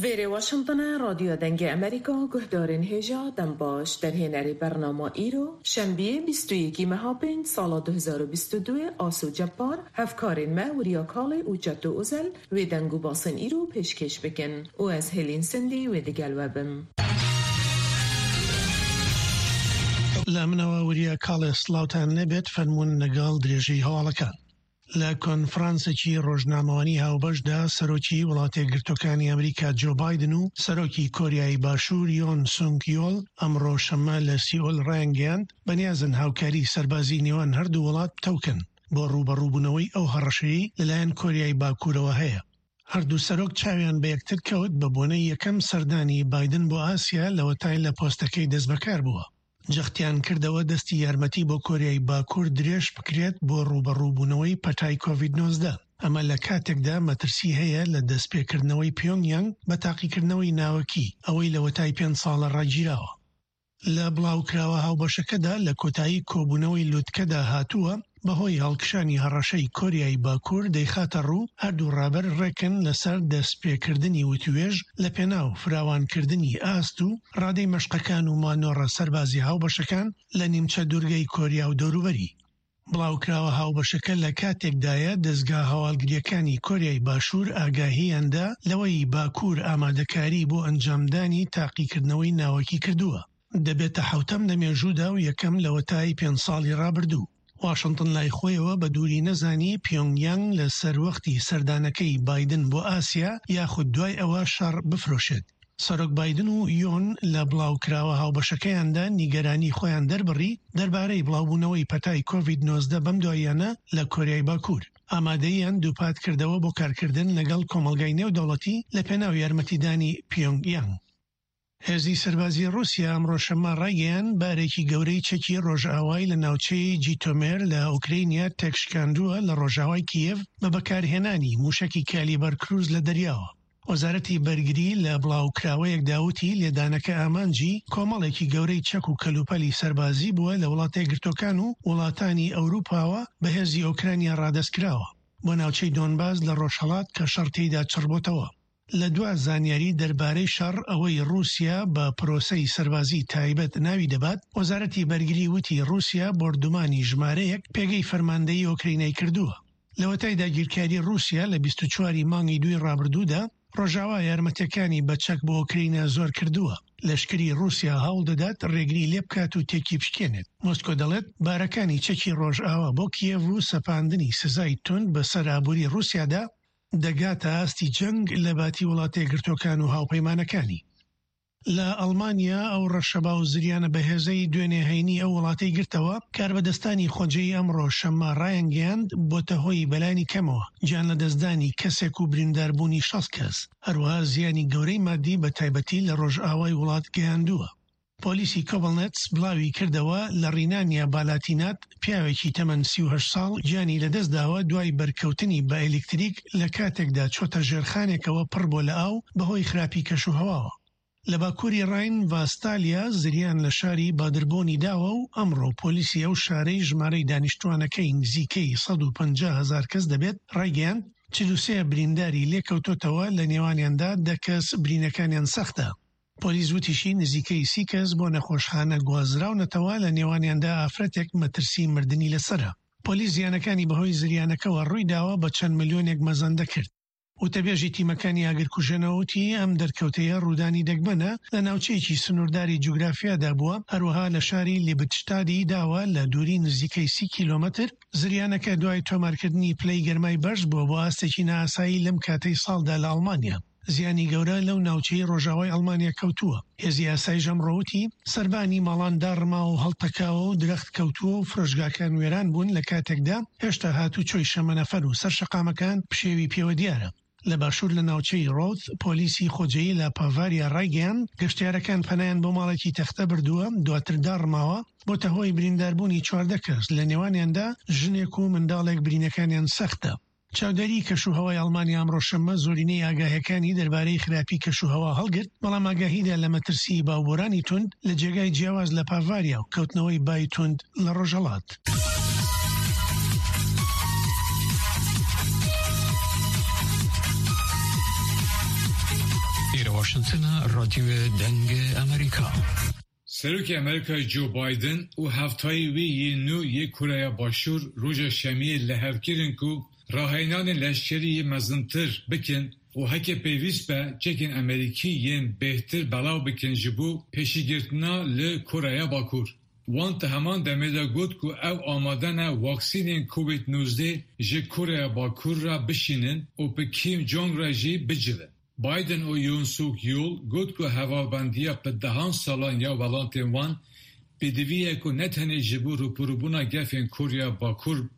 ویره واشنطن رادیو دنگ امریکا گهدارین هجا دنباش در هنری برنامه ایرو شنبه 21 مهابین سال 2022 آسو جبار هفکارین ما و ریاکال و جد و ازل و دنگو باسن ایرو پیشکش بکن و از هلین سندی و دیگل وبم لامنەوە وریە کاڵێ سڵاوتان نەبێت فەرمونون لەگەڵ درێژەی هەواڵەکان. لە کۆنفرانسێکی ڕۆژنامەوانی هاوبەشدا سەرۆکی وڵاتە یەکگرتووەکانی ئەمریکا جۆ بایدن و سەرۆکی کۆریای باشوور یۆن سونگ یۆل ئەمڕۆ شەممە لە سیئۆل ڕایانگەیاند بەنیازن هاوکاری سەربازی نێوان هەردوو وڵات بتەوکن بۆ ڕوبەڕووبوونەوەی ئەو هەڕەشەیەی لەلایەن کۆریای باکوورەوە هەیە. هەردوو سەرۆک چاویان بە یەکتر کەوت بە بۆنەی یەکەم سەردانی بایدن بۆ ئاسیا لەوەتای لە پۆستەکەی دەست بەکار بووە. جەختیان کردەوە دەستی یارمەتی بۆ کۆریای باکوور درێژ بکرێت بۆ ڕوبەڕووبوونەوەی پەتای کۆڤید-19. ئەمە لە کاتێکدا مەترسی هەیە لە دەستپێکردنەوەی پیۆنگیانگ بە تاقیکردنەوەی ناوەکی ئەوەی لەوەتای 5 ساڵە ڕاگیراوە. لە بڵاوکراوە هاوبەشەکەدا لە کۆتایی کۆبوونەوەی لووتکەدا هاتووە بەهۆی هەڵکشانی هەڕەشەی کۆریای باکوور دەیخاتە ڕوو هەردوو ڕابەر ڕێکن لەسەر دەستپێکردنی وتوێژ لە پێناو فراوانکردنی ئاست و ڕادەی مەشقەکان و مانۆڕە سەربازی هاوبەشەکان لە نیمچە دوورگەی کۆریا و دەوروبەری. بڵاوکراوە هاوبەشەکە لە کاتێکدایە دەستگا هەواڵگریەکانی کۆریای باشوور ئاگاهیاندا لەوەی باکوور ئامادەکاری بۆ ئەنجامدانی تاقیکردنەوەی ناوەکی کردووە. دەبێتە حوتەم لە مێژوودا و یەکەم لەوەتای 5 ساڵی ڕابردوو. واشنطن لای خۆیەوە بە دووری نەزانی پیۆنگیانگ لە سەروەختی سەردانەکەی بایدن بۆ ئاسیا یاخود دوای ئەوە شەڕ بفرۆشێت. سەرۆک بایدن و یۆن لە بڵاوکراوە هاوبەشەکەیاندا نیگەرانی خۆیان دەربڕی دەربارەی بڵاوبوونەوەی پەتای کۆڤید-19 بەم دواییانە لە کۆریای باکوور. ئامادەییان دووپات کردەوە بۆ کارکردن لەگەڵ کۆمەلگای نێودەوڵەتی لە پێناو یارمەتیدانی پیۆنگیانگ. هێزی سەربازی رووسیا ئەمڕۆ شەممە ڕایگەیان بارێکی گەورەی چەکی ڕۆژئاوای لە ناوچەی جیتۆمێر لە ئوکرینیا تێکشکاندووە لە ڕۆژاوای کیێڤ بە بەکارهێنانی موشکی کالیبەر کروز لە دەریاوە. وەزارەتی بەرگری لە بڵاوکراوەیەک داوتی لێدانەکە ئامانجی کۆمەڵێکی گەورەی چەک و کەلوپەلی سەربازی بووە لە وڵاتە یەکگرتووەکان و وڵاتانی ئەوروپاوە بە هێزی ئۆکرانیا ڕادەستکراوە بۆ ناوچەی دۆنباس لە ڕۆژهەڵات کە شەڕ تێیدا چڕبۆتەوە. لە دوا زانیاری دەربارەی شەڕ ئەوەی رووسیا بە پرۆسەی سەربازی تایبەت ناوی دەبات، وەزارەتی بەرگری وتی رووسیا بردومانی ژمارەیەک پێگەی فەرماندەی ئۆکرینای کردووە. لەوەتای داگیرکاری رووسیا لە 24 مانگی دوی ڕابردوودا ڕۆژاوا یارمەتیەکانی بە چەک بۆ ئۆکرینیا زۆر کردووە. لەشکری رووسیا هەوڵ دەدات ڕێگری لێ بکات و تێکی بشکێنێت. مۆسکۆ دەڵێت بارەکانی چەکی ڕۆژئاوا بۆ کیێڤ و سەپاندنی سزای تند بەسەر ئابووری رووسیادا دەگاتە ئاستی جەنگ لە باتی وڵاتە یەکگرتووەکان و هاوپەیمانەکانی. لە ئەڵمانیا ئەو ڕەشەبا و زریانە بەهێزەی دوێنێ هەینی ئەو وڵاتەی گرتەوە کاربەدەستانی خۆجەی ئەمڕۆ شەممە ڕایانگەیاند بۆتە هۆی بەلانی کەمەوە گیان لە دەستدانی کەسێک و برینداربوونی 60 کەس. هەروەها زیانی گەورەی مادی بە تایبەتی لە ڕۆژئاوای وڵات گەیاندووە. پۆلیسی کۆبڵنێتس بڵاوی کردەوە لە ڕینانیا بالاتینات پیاوێکی تەمەن 38 ساڵ گیانی لەدەستداوە دوای بەرکەوتنی بە ئەلکتریک لە کاتێکدا چۆتە ژێرخانێکەوە پڕ بۆ لە ئاو بەهۆی خراپی کەشوهەواوە. لە باکووری ڕاین ڤاستالیا زریان لە شاری بادربۆنی داوە و ئەمڕۆ پۆلیسی ئەو شارەی ژمارەی دانیشتوانەکەی نزیکەی 150,000 کەس دەبێت ڕایگەیاند 43 برینداری لێکەوتۆتەوە لە نێوانیاندا 10 کەس برینەکانیان سەختە. پۆلیس وتیشی نزیکەی 30 کەس بۆ نەخۆشخانە گوازراونەتەوە لە نێوانیاندا ئافرەتێک مەترسی مردنی لەسرە. پۆلیس زیانەکانی بەهۆی زریانەکەوە ڕووی داوە بە چەند ملیۆنێک مەزەندە کرد. وتەبێژی تیمەکانی ئاگرکوژێنەوەتی ئەم دەرکەوتەیە ڕوودانی دەگمەنە لە ناوچەیەکی سنوورداری جوگرافیادا بووە، هەروەها لە شاری لیبتشتادی داوە لە دووری نزیکەی 30 کیلۆمەتر. زریانەکە دوای تۆمارکردنی پلەی گەرمای بەرز بووە بۆ ئاستێکی نائاسایی لەم کاتەی ساڵدا لە ئەڵمانیا. زیانی گەورە لەو ناوچەی ڕۆژاوای ئەڵمانیا کەوتووە. هێزی ئاسایی ژەمڕۆوتی سەربانی ماڵان داڕما و هەڵتەکاوە و درەخت کەوتووە و فرۆشگاکان وێران بوون لە کاتێکدا هێشتا هاتوو چۆی شەمەنەفەر و سەرشەقامەکان پشێوی پێوە دیارە. لە باشوور لە ناوچەی ڕۆت پۆلیسی خۆجەیی لە پاڤاریا ڕایگەیان گەشتیارەکان پەنایان بۆ ماڵێکی تەختە بردووە دواتر داڕماوە بۆتە هۆی برینداربوونی 14 کەس لە نێوانیاندا ژنێک و منداڵێک برینەکانیان سەختە. چاودێری کەشوهەوای ئەڵمانیا ئەمڕۆ شەممە زۆرینەی ئاگاهیەکانی دەربارەی خراپی کەشوهەوا هەڵگرت، بەڵام ئاگاهیدا لە مەترسی باوبۆرانی تند لە جێگای جیاواز لە پاڤاریا و کەوتنەوەی بای تند لە ڕۆژهەڵات. واشنگتن رادیو دنگ امریکا. سروک امریکای جو بایدن و هفتایی وی نو یک کره باشور روژ شمی لحوکرین کو راهینان لشکری مزنتر بکن و هک پیویست به چکن امریکی ین بهتر بلاو بکن جبو پیشگیرتنا لکره باکور. وانت همان دمیده گود که او آمادن واکسین کووید 19 جه کره باکور را بشینن و به کیم جونگ را جی بجلن. بایدن و یون سوک یول گود که هوابندیا به دهان سالان یا ولانتین وان بدویه که نتنی جبو رو پروبونا گفین کره باکور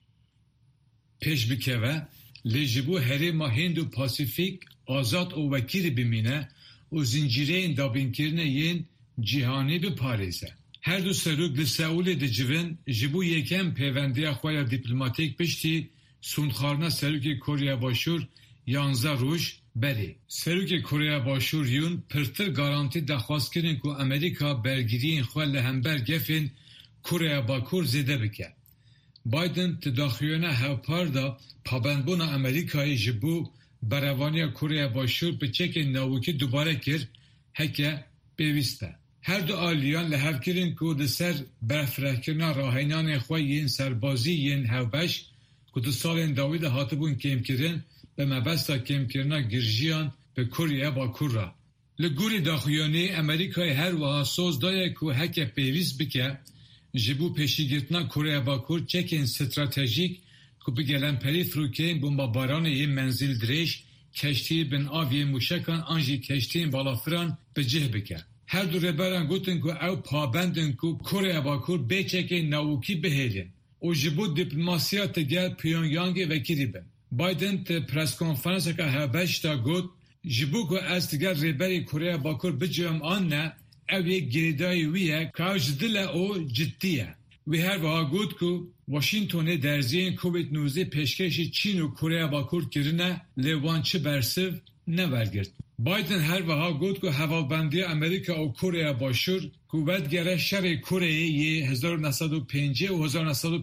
پیش بکوه لجبو هرما هندو پاسیفیک آزاد و وکیل بمینه و زنجیره این دابین کرنه ین جهانی بپاریزه. هر دو سروک لساول دجوین جبو یکم پیوندی خواهی دیپلماتیک پشتی سونخارنا سروک کره باشور 11 روش بری. سروک کره باشور یون پرتر گارانتی دخواست کرن که امریکا برگیری این خواه لهمبر گفین کره باکور زده بکه. بایدن تداخیونه هاوپار دا پابندبون امریکای جبو بروانی کره باشور به چک ناوکی دوباره کرد هکه بیویسته. هر دو آلیان لحو کرن که ده سر برفرهکرنا راهینان خواه ین سربازی ین هاوبش که دو سال داوید هاتبون کم کرن به مبستا کم کرنا گرژیان به کره باکور را. لگوری داخیانی امریکای هر وها سوز دایه که هکه پیویست بکه جبو پیشگیرتنا کره باکور چکین استراتژیک که بگلن پری فروکین بمباران یه منزل دریش کشتی بن آوی موشکان آنجی کشتین بالافران به جه بکه. هر دو ربران گوتن که او پابندن که کره باکور به چکین ناوکی بهیلین و جبو دیپلماسیات گل پیونیانگ وکیلی بن. بایدن ته پرس کنفرانس که هبش تا گوت جبو که از تگل ربری کره باکور بجیم آن نه او یک گریدای ویه که اوج دل او جدیه. وی هر وها گود که واشنگتن درزین کووید 19 پیشکش چین و کره باکور کرنه لیوان چه برسو نورگرد. بایدن هر وها گود که هوابندی امریکا و کره باشور قوت گره شر کره 1950 و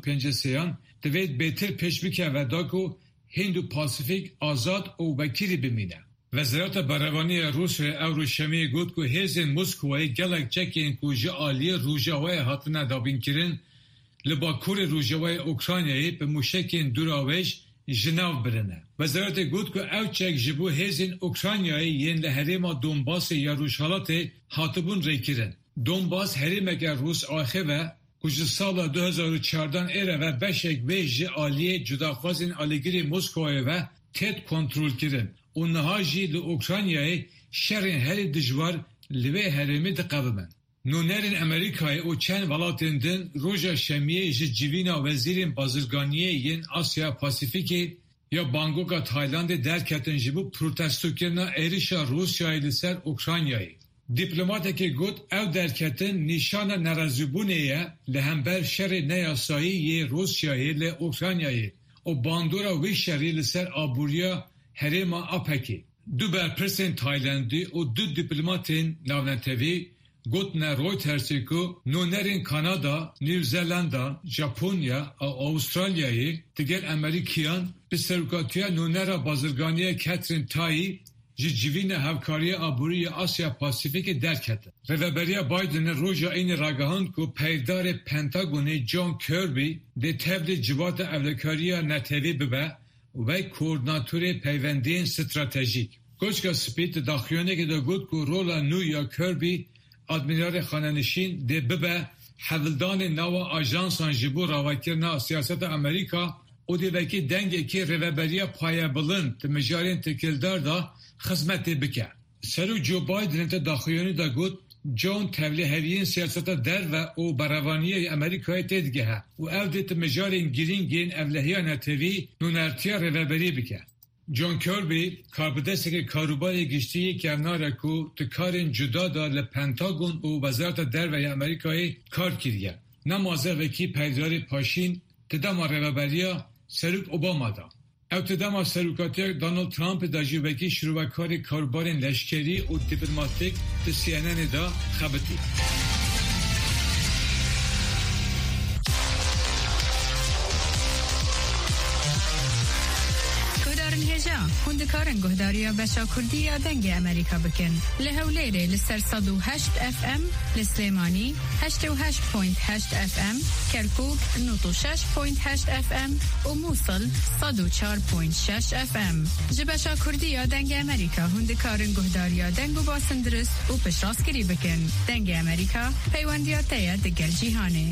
1953 دوید بهتر پیش بکه و دا که هندو پاسیفیک آزاد و وکیلی بمینه. وزارت بروانی روس اوروشمی گفت که هیز مسکوی گلک چکین که جه آلی روژاوی هاتنه دابین کرن لباکور روژاوی اوکراینایی به موشکین دوراوش جناو برنه. وزارت گفت که او چک جبو هیزین اوکراینایی ین لحریم دونباس یا روشالات هاتبون ری کرن. دونباس حریم اگر روس آخه و کج سال 2014 ایره و بشک ویج آلی جداخوازین آلیگیری مسکوی و تید کنترول کرن. اونها جی لأوکراینای شرین هری دجوار لوی هرمی دقابمن. نونرین امریکای او چند ولاتندن روژا شمیه جی جیوینا وزیرین بازرگانیه ین آسیا پاسیفیکی یا بانگوکا تایلاند درکتن جبو پروتستو کرنا ایریشا روسیای لسر اوکراینای. دیپلماته که گوت او درکتن نشان نرازبونه لهمبر شر نیاسایی یه روسیای لأوکراینای و باندورا وی شری لسر آبوریا هرما آپکی. دو برپرسین تایلندی و دو دیپلماتین ناونتوی گوتن رویترسی که نونرین کانادا، نیوزلندا، ژاپنیا و استرالیایی دیگر امریکیان به سرکاتیا نونرا بازرگانی کاترین تایی جیوین همکاری آبوری آسیا پاسیفیک درکت. رهبری بایدن روزا این راگهان که پیدار پنتاگون جان کربی ده تبل جوات اولکاریا نتوی ببه و کوردیناتور پیوندین استراتژیک. کوچکا سپیت داخیانه که دا گود که رولا نو یا کربی ادمیرال خانه‌نشین ده ببه حولدان نو آژانسان جبو راوکرنا سیاست امریکا او ده وکی دنگی که رهبری پایه بلند مجارین تکلدار دا خدمت بکه. سرو جو بایدن تا داخیانه دا گود جون تولی هویین سیاست در و او بروانی امریکای تدگه و او دیت مجارین گرینگین اولهیان تیوی نونرتیا رهبری بکه. جون کربی کاربدستی که کاروبای گشتی که امناره که تکارین جدا دا لپنتاگون و وزارت در و امریکای کار کریه. نمازه وکی پیداری پاشین تدام رهبریا سروک اوباما دا. او تدام سروکاتی دانالد ترامپ دا جوبکی شروع کاری کاربارین لشکری و دیپلماتیک تا CNN دا خبتی. گودارن هجا هندکارن گهداریا بشا کردی دنگ امریکا بکن لهولیره لسر 108 FM لسلیمانی 88.8 FM کرکوک 96.8 FM و موصل 104.6 FM جبشا کردی دنگ امریکا هندکارن گهداریا دنگ و باسندرس و پشراسکری بکن دنگ امریکا پیوندیا تیا دگر جیهانه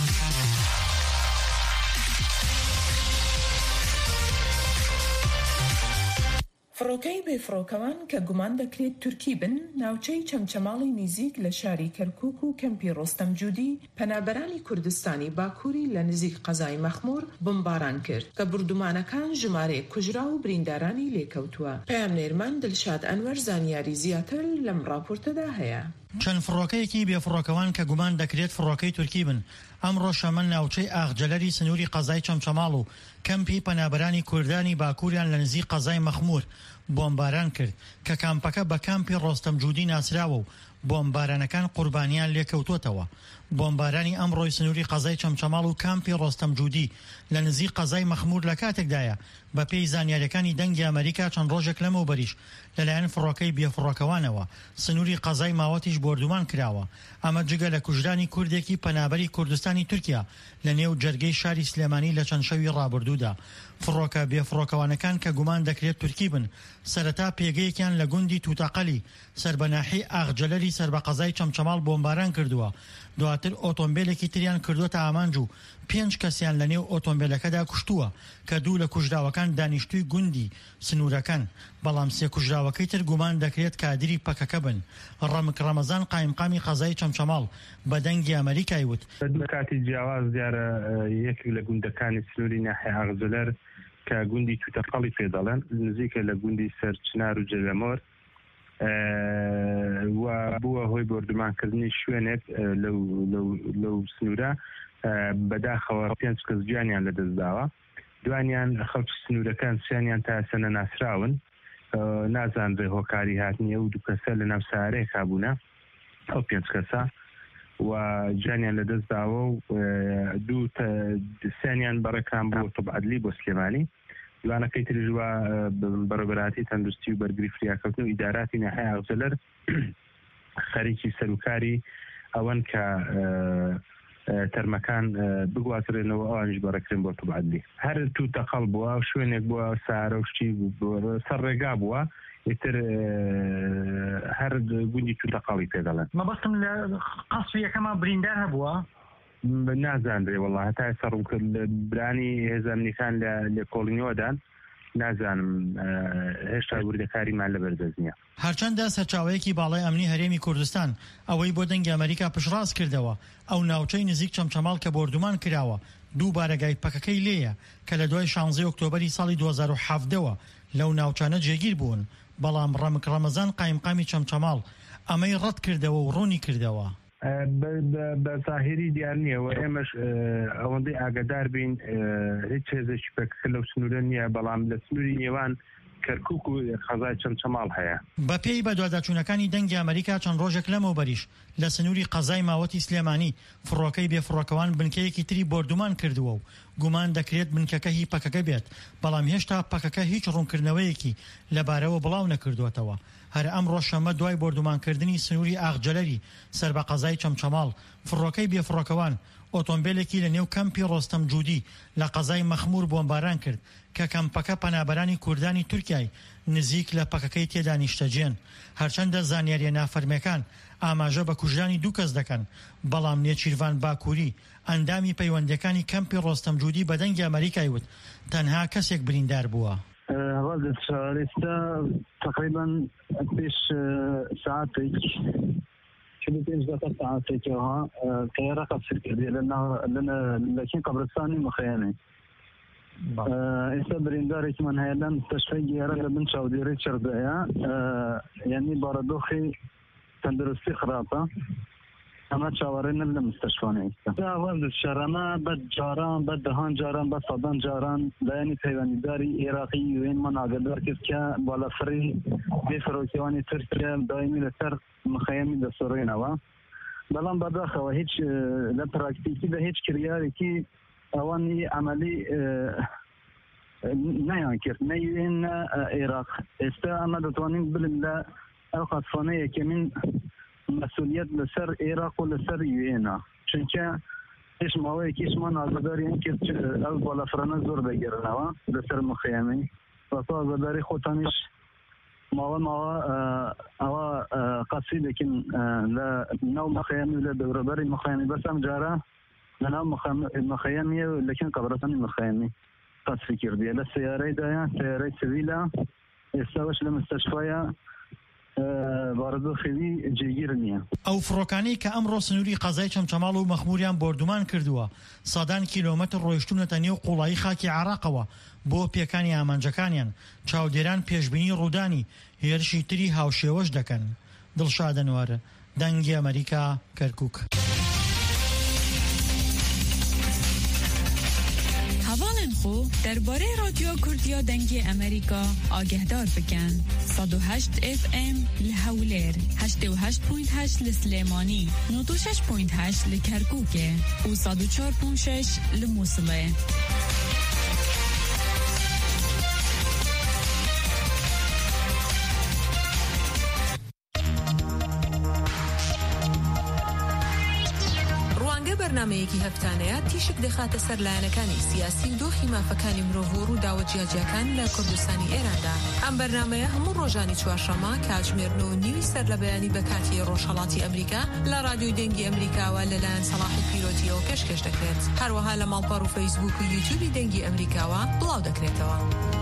فڕۆکەی بێفڕۆکەوان کە گومان دەکرێت تورکی بن ناوچەی چەمچەماڵی نزیک لە شاری کەرکوک و کەمپی ڕۆستەمجودی پەنابەرانی کوردستانی باکووری لە نزیک قەزای مەخموور بمباران کرد کە بردومانەکان ژمارەیەک کوژرا و بریندارانی لێکەوتووە. پەیامنێرمان دڵشاد ئەنوەر زانیاری زیاتر لەم راپۆرتەدا هەیە. چەند فڕۆکەیەکی بێفڕۆکەوان کە گومان دەکرێت فڕۆکەی تورکی بن ئەمڕۆ شەمەند ناوچەی ئاغجەلەری سنووری قەزای چەمچەماڵ و کەمپی پەنابەرانی کوردانی باکووریان لە نزیک قەزای مەخموور بۆمباران کرد کە کامپەکە بە کامپی ڕۆستەمجودی ناسراوە و بۆمبارانەکان قوربانیان لێکەوتوتەوە. بۆمبارانی ئەمڕۆی سنووری قەزای چەمچەماڵ و کامپی ڕۆستەمجودی لە نزیک قەزای مەخموور لە کاتێکدایە بە پێی زانیاریەکانی دەنگی ئەمریکا چەند ڕۆژێک لەمەوبەریش لەلایەن فڕۆکەی بێفڕۆکەوانەوە سنووری قەزای ماوەتیش بردومان کراوە. ئەمە جگە لە کوژرانی کوردێکی پەنابەری کوردستانی تورکیا لە نێو جەرگەی شاری سلێمانی لە چەند شەوی ڕابردوودا. فڕۆکە بێفڕۆکەوانەکان کە گومان دەکرێت تورکی بن سەرەتا پێگەیەکیان لە گوندی تووتەقەلی سەربەناحی ئاغجەلەری سەر بە قەزای چەمچەماڵ بۆمباران کردووە. دواتر ئۆتۆمبیلێکی تریان کردوتە ئامانج و 5 کەسیان لە نێو ئۆتۆمبیلەکەدا کوشتووە کە 2 لە کوژراوەکان دانیشتووی گوندی سنوورەکان بەڵام 3 کوژراوەکەی تر گومان دەکرێت کادری پەکەکە بن. ڕەمک ڕەمەزان قایمقامی قەزای چەمچەماڵ بە دەنگی ئەمریکای وت کاتی جیاواز دیارە یەکێک لە گوندەکانی سنووری ناحیە ئاغجەلەر کە گوندی تووتەقەڵی پێ دەڵێن نزیکە لە گوندی سەرچنار و جەلەمۆر و بووە هۆی بردومانکردنی شوێنێک لەو سنوورە بەداخەوە 5 کەس گیانیان لەدەستداوە. دوانیان خەڵکی سنوورەکان سیانیان تا سەنە ناسراون نازانرێ هۆکاری هاتنیە و 2 کەسە لە ناو سارەیەکا بوونە ئەو 5 کەسە و جانیان لەدەستداوە و 2 سیانیان بەڕێکان بۆ تەبعەدلی بۆ سلێمانی. دوانەکەی تریژوە بەڕێوەبەراتی تەندروستی و بەرگری فریاکەوتن و ئیداراتی ناحیە ئاغجەلەر خەریکی سەرۆکاری ئەوەن کە تەرمەکان بگوازرێنەوە ئەوانش بەڕێکرێن بۆ تەبعەدلی. هەر تووتەقەڵ بووە شوێنێک بووە سارە و شتی سەر ڕێگا بووە ئیتر هەر گوندی تووتەقەڵی پێ دەڵێن. مەبەستم لە قەسفی یەکەمە بریندار هەبووە نازانرێ وەڵڵا هەتا سەڕوم کرد برانی هێزانەکان لە کۆڵینیۆدان نازانم هێشتا وردەکاریمان لە بەردەست نییە. هەرچەندە سەرچاوەیەکی باڵای ئەمنی هەرێمی کوردستان ئەوەی بۆ دەنگی ئەمریکا پشڕاست کردەوە ئەو ناوچەی نزیک چەمچەماڵ کە بردومان کراوە 2 بارەگای پەکەکەی لێیە کە لە دوای 16 ئۆکتۆبەری ساڵی 2017ەوە لەو ناوچانە جێگیر بوون بەڵام ڕەمک ڕەمەزان قایمقامی چەمچەماڵ ئەمەی ڕەت کردەوە و ڕوونی کردەوە. بە زاهری دیار نییەوە ئێمەش ئەوەندەی ئاگادار بین هیچ هێزێکی پێکەکە لەو سنوورە نییە بەڵام لە سنووری نێوان کەرکوک و قەزای چەمچەماڵ هەیە. بە پێی بە دواداچوونەکانی دەنگی ئەمریکا چەند ڕۆژێک لەمەوبەریش لە سنووری قەزای ماوەتی سلێمانی فڕۆکەی بێفڕۆکەوان بنکەیەکی تری بردومان کردووە و گومان دەکرێت بنکەکە هی پەکەکە بێت بەڵام هێشتا پەکەکە هیچ ڕوونکردنەوەیەکی لەبارەوە بڵاو نەکردوێتەوە. هەر ئەمڕۆ شەمە دوای بردومانکردنی سنووری ئاغجەلەری سەر بە قەزای چەمچەماڵ فڕۆکەی بێفڕۆکەوان ئۆتۆمبیلێکی لە نێو کەمپی ڕۆستەمجودی لە قەزای مەخموور بۆمباران کرد کە کەمپەکە پەنابەرانی کوردانی تورکیای نزیک لە پەکەکەی تێدا نیشتەجێن. هەرچەندە زانیاریە نافەرمیەکان ئاماژە بە کوژرانی 2 کەس دەکەن بەڵام نێچیروان باکووری ئەندامی پەیوەندیەکانی کەمپی ڕۆستەمجودی بە دەنگی ئەمریکای وت تەنها کەسێک بریندار بووە. ئێستا تقریبا پێش ساعتێک 45 ساعتێکەوە تەیارە قەبسر کردێ لەکین قەبرستانی مخەیەنێ. ئێستا بریندارێکمان هەیە لەم مستەشفەی گێرە لە بن چاودێرەی چردەیە یعنی بارەدۆخی تەندروستی خراپە ئەمە چاوەڕێنە لە مستەشفانە ئێستا شەرەمە بە جاران بە دەهان جاران بە سەدان جاران لایەنی پەیوەندیداری عێراقی یوێنمان ئاگادار کرد کە بالەفڕی بێفڕۆکەوانی تورکیا دایمی لەسەر مخەیەمی دەسۆڕێنەوە بەڵام بەداخەوە هیچ لە پراکتیکی بە هیچ کریارێکی ئەوانی عملی خصفانه كيف نيين العراق استا اما دتوانين بالله الخصفانه كمن مسؤوليات لسر العراق ولسر يوينا چونکه ايش ماوي كيش ما نازدارين كيف او بالا فرنا زور بگیرنوا لسر مخيمي وصا زداري خوتانيش ما قصيدة لكن لا نوع مخيمي ولا دوربري مخيمي بس ام جارة لنا مخيمي لكن قبرتني مخيمي قد فكر بيه للسيارة دايا سيارة سبيلة يستوش لمستشفية باردو خیلی جێگیرنیە ئەو فڕۆکانەی کە ئەمڕۆ سنووری قەزای چەمچەماڵ و مەخموریان بردومان کردووە سادان کیلۆمەتر ڕۆیشتونەتە نێو قوڵایی خاکی عێراقەوە بۆ پێکانی ئامانجەکانیان چاودێران پێشبینی ڕوودانی هێرشی تری هاوشێوەش دەکەن. دڵشاد ئەنوار، دەنگی ئەمریکا، کەرکووک. درباره رادیو کردیا دنگی امریکا آگهدار بکن. 108 FM لحولیر، 88.8 لسلیمانی، 96.8 لکرکوکه و 104.6 لموصله. برنامەیەکی هەفتانەیە تیشک دەخاتە سەر لایەنەکانی سیاسی و دۆخی مافەکانی مرۆڤ و ڕووداوە جیاجیەکان لە کوردستانی ئێراندا. ئەم بەرنامەیە هەموو ڕۆژانی چوارشەممە کاتژمێر 9:30 سەر لە بەیانی بە کاتی ڕۆژهەڵاتی ئەمریکا لە رادیۆی دەنگی ئەمریکاوە لەلایەن سەلاحی پیرۆتیەوە پێشکەش دەکرێت. هەروەها لە ماڵپەڕ و فەیسبوک و یوتیوبی دەنگی ئەمریکاوە بڵاو دەکرێتەوە.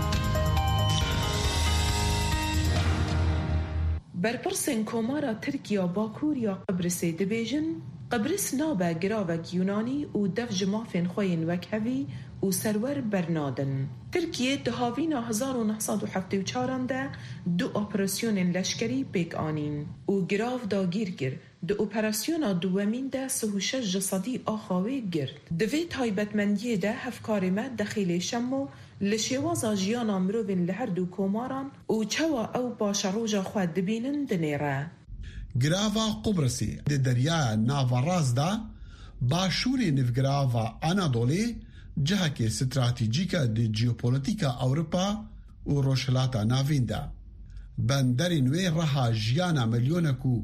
بەرپرسên کۆمارە تورکیا باکوور یا قبرسê dibêjin قبرس نابه گراوک یونانی و دف جمافین خوین وکهوی و سرور برنادن. ترکیه دهاوینا 1974 ده 2 اپراسیون لشکری پیک آنین و گراو دا گیر گرد. دو اپراسیون دومین ده 36 جسدی آخاوی گرد. دوی تایبتمندیه ده هفکارمه دخیل شمو لشیوازا جیانا مروین لهر دو کوماران و چوا او باشروجا خود دبینن دنیره. گراوا قبرسی د دریا ناوراز دا باشوری نفگراوا آنادولی جهک استراتیجیکا د جیوپولیتیکا اوروپا و روشلاتا ناوین دا. بندری نوی رها جیانا ملیونکو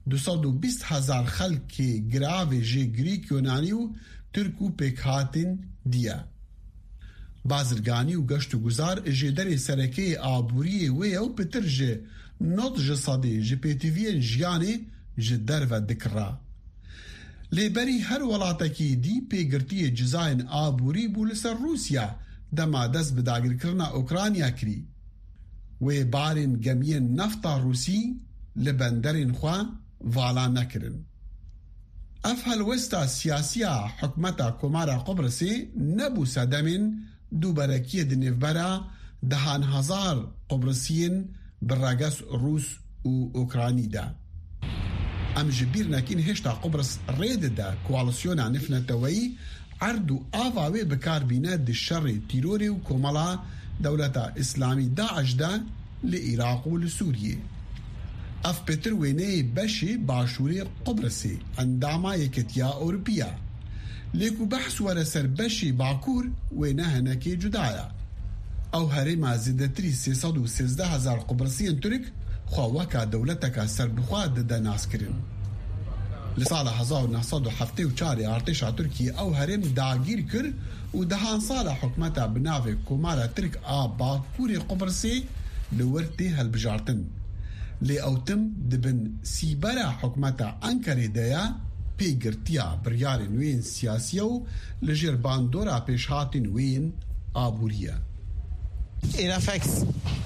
220,000 خلق گراوی جی گریک یونانیو ترکو پیکهاتین دیا. بازرگانی و گشت و گزار جدر سرکی آبوری وی او پتر جه نوت جسادی جپیتیوین جیانی جدر و دکرا. لیبری هر ولاتا کی دی پیگرتی جزاین آبوری بولسر روسیا دما دست بداگر کرنا اوکرانیا کری. و بارین گمین نفتا روسی لبندرین خواه والا نکرن. افهل وستا سیاسیا حکمتا کمارا قبرسی نبو سدمین دو برکی دنیفبرا 10,000 قبرسیین براغاس روس و اوکرانی دا. ام جبیر نکین هشتا قبرس رید دا کوالسیونا نفنتوی عردو آواوی بکار بینه دی شر تیروری و کمالا دولتا اسلامی داعش دا لعراق و لسوریه. اف پتر وینه بشی باشوری قبرسی انداما یکتیا اوروپیا. لیکو بحث ورسر بشی باکور وینه هنکی جدایا. او هرما زیدتری 313,000 قبرسیین ترک خواوکا دولتکا سربخوا دده ناس کرن. لسال 1974 ارتشا ترکی او هرم داگیر کر و دهان سال حکمتا بناوی کمارا ترک باکور قبرسی لورتی هلبجارتن. لی اوتم دبن سیبرا حکمتا انکری دیا پیگرتیا بریارن وین سیاسیو لجر باندورا پیشهاتن وین آبوریا. It affects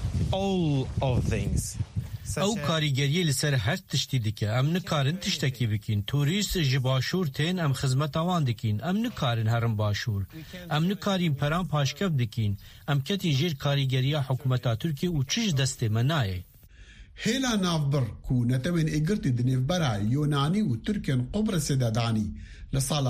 all of things. او کاریگری لسر هر تشتی دکه ام نکارن تشتکی بکین توریست جباشور تین ام خدمت آوان دکین ام نکارن هرم باشور ام نکارین پران پاشکف دکین ام کتی جیر کاریگری حکومتا ترکیه و چش دست منایه هیلا نافبر کو نتوین اگرتی دنیف برا یونانی و ترکین قبرس دادانی لسال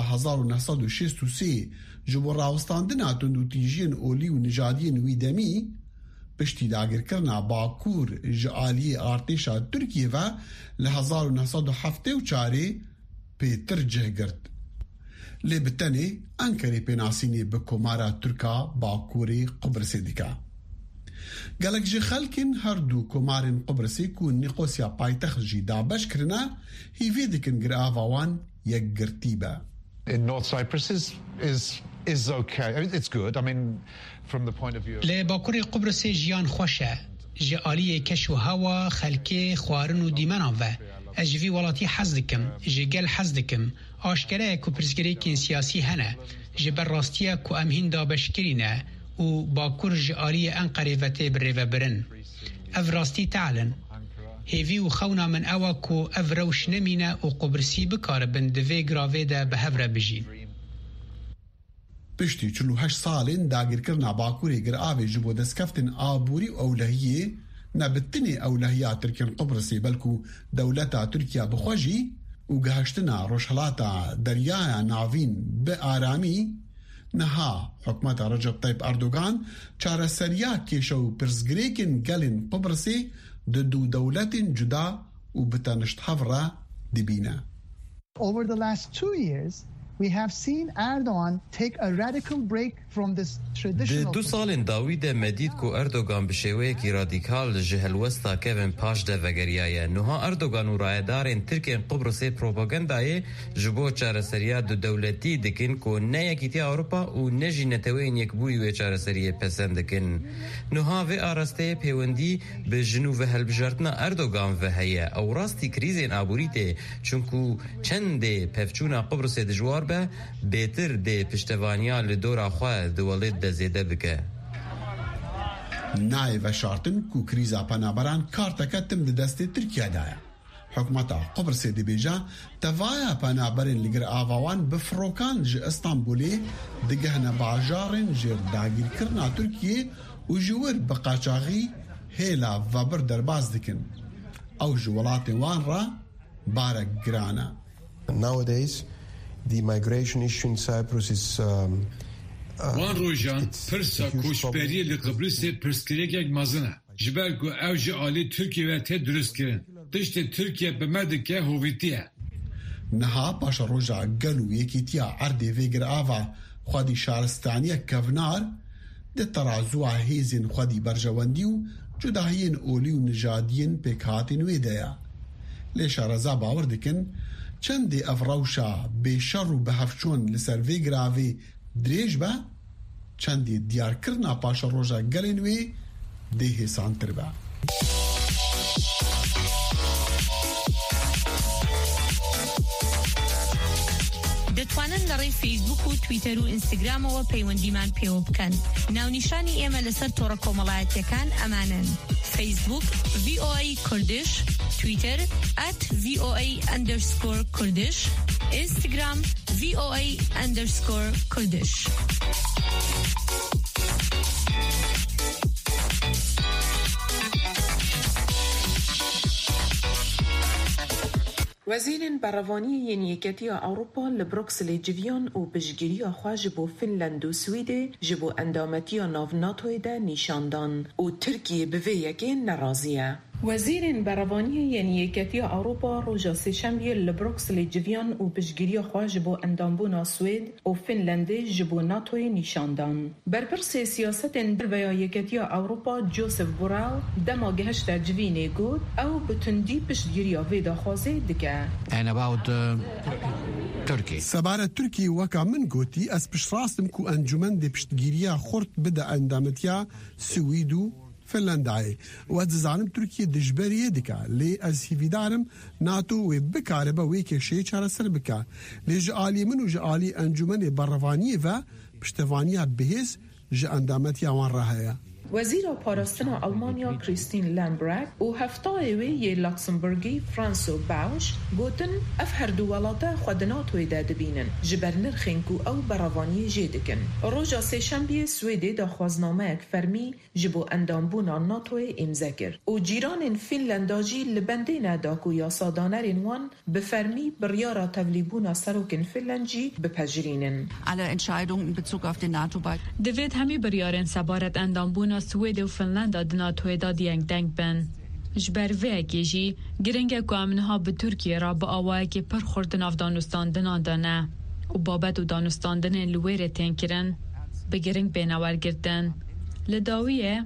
1963 جبو راوستاندنا تندو تیجین اولی و نجادین ویدمی پشتی داگر کرنا باکور جعالی ارتشا ترکیه و ل 1974 پیتر جه گرد. لبتنی انکری پیناسینی بکمارا ترکا باکوری قبرس دیکا. قالك جي خلكن هردو كومارن قبرسي كون نيقوسيا بايتخت جي دابش كرنا هي فيدكن قرآفاوان يقرتيبا. In North Cyprus is okay. I mean, it's good. I mean, from the point of view. له باکوری قبرس جیان خوشه. جالیه کشو هوا خلکی خوارن و دیمنان و اجوی ولاتی حزدکم جگل حزدکم آشکره کو پرسگری کن سیاسی هنه جبر راستیه کو امهین دابشکرینه و باکور جالیه انقره و تبره و برن اف راستی تعلن هیوی و خونا من اوا کو اف روش نمینه و قبرسی بکار بندوی گراوه ده به هفره بجین. پشتی 48 سالین داگیر کرنا باکوری گر آوی جبو دسکفتن آبوری و اولهیه نبتنی اولهیات ترکین قبرسی بلکو دولتا ترکیا بخوشی و گهشتنا روشهلاتا دریایا ناوین به آرامی نها حکمت رجب طیب اردوغان چاره سریا کشو پرزگریکن گلین قبرسی دو دولت جدا و بتنشت حفره دبینا. Over the last 2 years, we have seen Erdogan take a radical break from this traditional. دو سال داوید مدید کو اردوغان بشوی کی رادیکال جهل وستا کوین پاش ده وگریای نوها اردوغان و رایدارن ترکین قبرس پروپاگاندای جبو چارسریا دو دولتی دکن کو نه یکیتی اروپا و نجی نتوین یک بوی و چارسری پسندکن نوها و آراسته پیوندی به جنو و هلبجارتنا اردوغان و هيا او راستی کریزین ابوریته چونکو چند پفچونا قبرس دجوار به بهتر ده پشتوانیا لدورا خواه دولت ده زیده بکه. نای و شارتن کو کریزا پنابران کارتکه تم ده دست ترکیه دایا. حکمتا قبرس دی بیجا توایا پنابرین لگر آوان بفروکان جه استانبولی دگهن باجارن جر داگیر کرنا ترکیه و جور بقاچاغی هیلا و بر درباز دکن. او جولات وان را بارک گرانا. Nowadays, the migration issue in Cyprus is وان روجان پرسا کوشبری لقبرس پرسکریک مازنه جبرگو اوج عالی ترکیه و ته درست کرن تشت ترکیه به مدکه هویتیه نها باش روجا گلو یکیتیا عردی ویگر آوا خودی شارستانیه کونار ده ترازوها هیزین خودی برجواندی و جداهین اولی و نجادین پیکاتین ویدیا لیش رزا باور دکن چندی افراوشا به شر و به هفچون لسر وی گراوی دریج با چندی دیار کرنا پاش روژا گلینوی ده سانتر با دەتوانن لەڕێی فیسبوک و تویتەر و ئینستاگرامەوە پەیوەندیمان پێوە بکەن. ناونیشانی ئێمە لەسەر تۆڕە کۆمەڵایەتیەکان ئەمانن: فیسبوک VOA کوردش، تویتەر @VOA_کوردش، ئینستاگرام VOA_کوردش. وزیر بروانی یکیتی اروپا لبروکسل جویان و بجگیری خواج بو فنلند و سویده جبو اندامتی ناو ناتوی ده نیشاندان و ترکیه به یکی نرازیه. وزیر بروانی یکیتی اروپا روزا سه‌شنبه لبروکسل جویان و بجگیری خواج بو اندامبونا سوید و فنلند جبو ناتوی نیشاندان. برپرس سیاست در یکیتی اروپا جوزف بوراو دما گهشت جوینه گود او بتندی بجگیری ویدا خوازه دکه. And about Turkey. سبارة تركي وكا من قوتي أس بشراسم كو أنجمان دي بشتگيريا خورت بدا أندامتيا سويدو فنلنداي واتزانم تركيا دجبرية ديكا لي أز هيفيدارم ناتو وبكاربا ويكي شي چارة سر بكا لي جعالي من وجعالي أنجمان بروانية و بشتوانيا بهيز جا أندامتيا وان راهايا. وزیر پاراستن آلمانیا کریستین لندبرگ و هفتای وی لوکسمبورگی فرانسو باوش گوتن اف هر دو ولاتا خودناتوی داده بینن جبر نرخینکو او براوانی جیدکن. روژا سه‌شنبه سویده دا خوازنامه اک فرمی جبو اندامبونا ناتوی امزکر و جیران فنلنداجی لبنده نداکو یا سادانرین وان بفرمی بریارا تولیبونا سروکن فنلنجی بپجرینن. Alle Entscheidungen in Bezug auf den NATO-Beitritt. دوید همی بریارن سبارت اندامبونا سوید و فنلندا دناتوی دا دیانگ دنگ بن. جبر ویگی جی گرنگ گامنها به ترکیه را با آوائه که پر خوردن افغانستان دنان دانه و بابت و دانستان دنه لویر تین کرن به گرنگ بیناور گردن. لداویه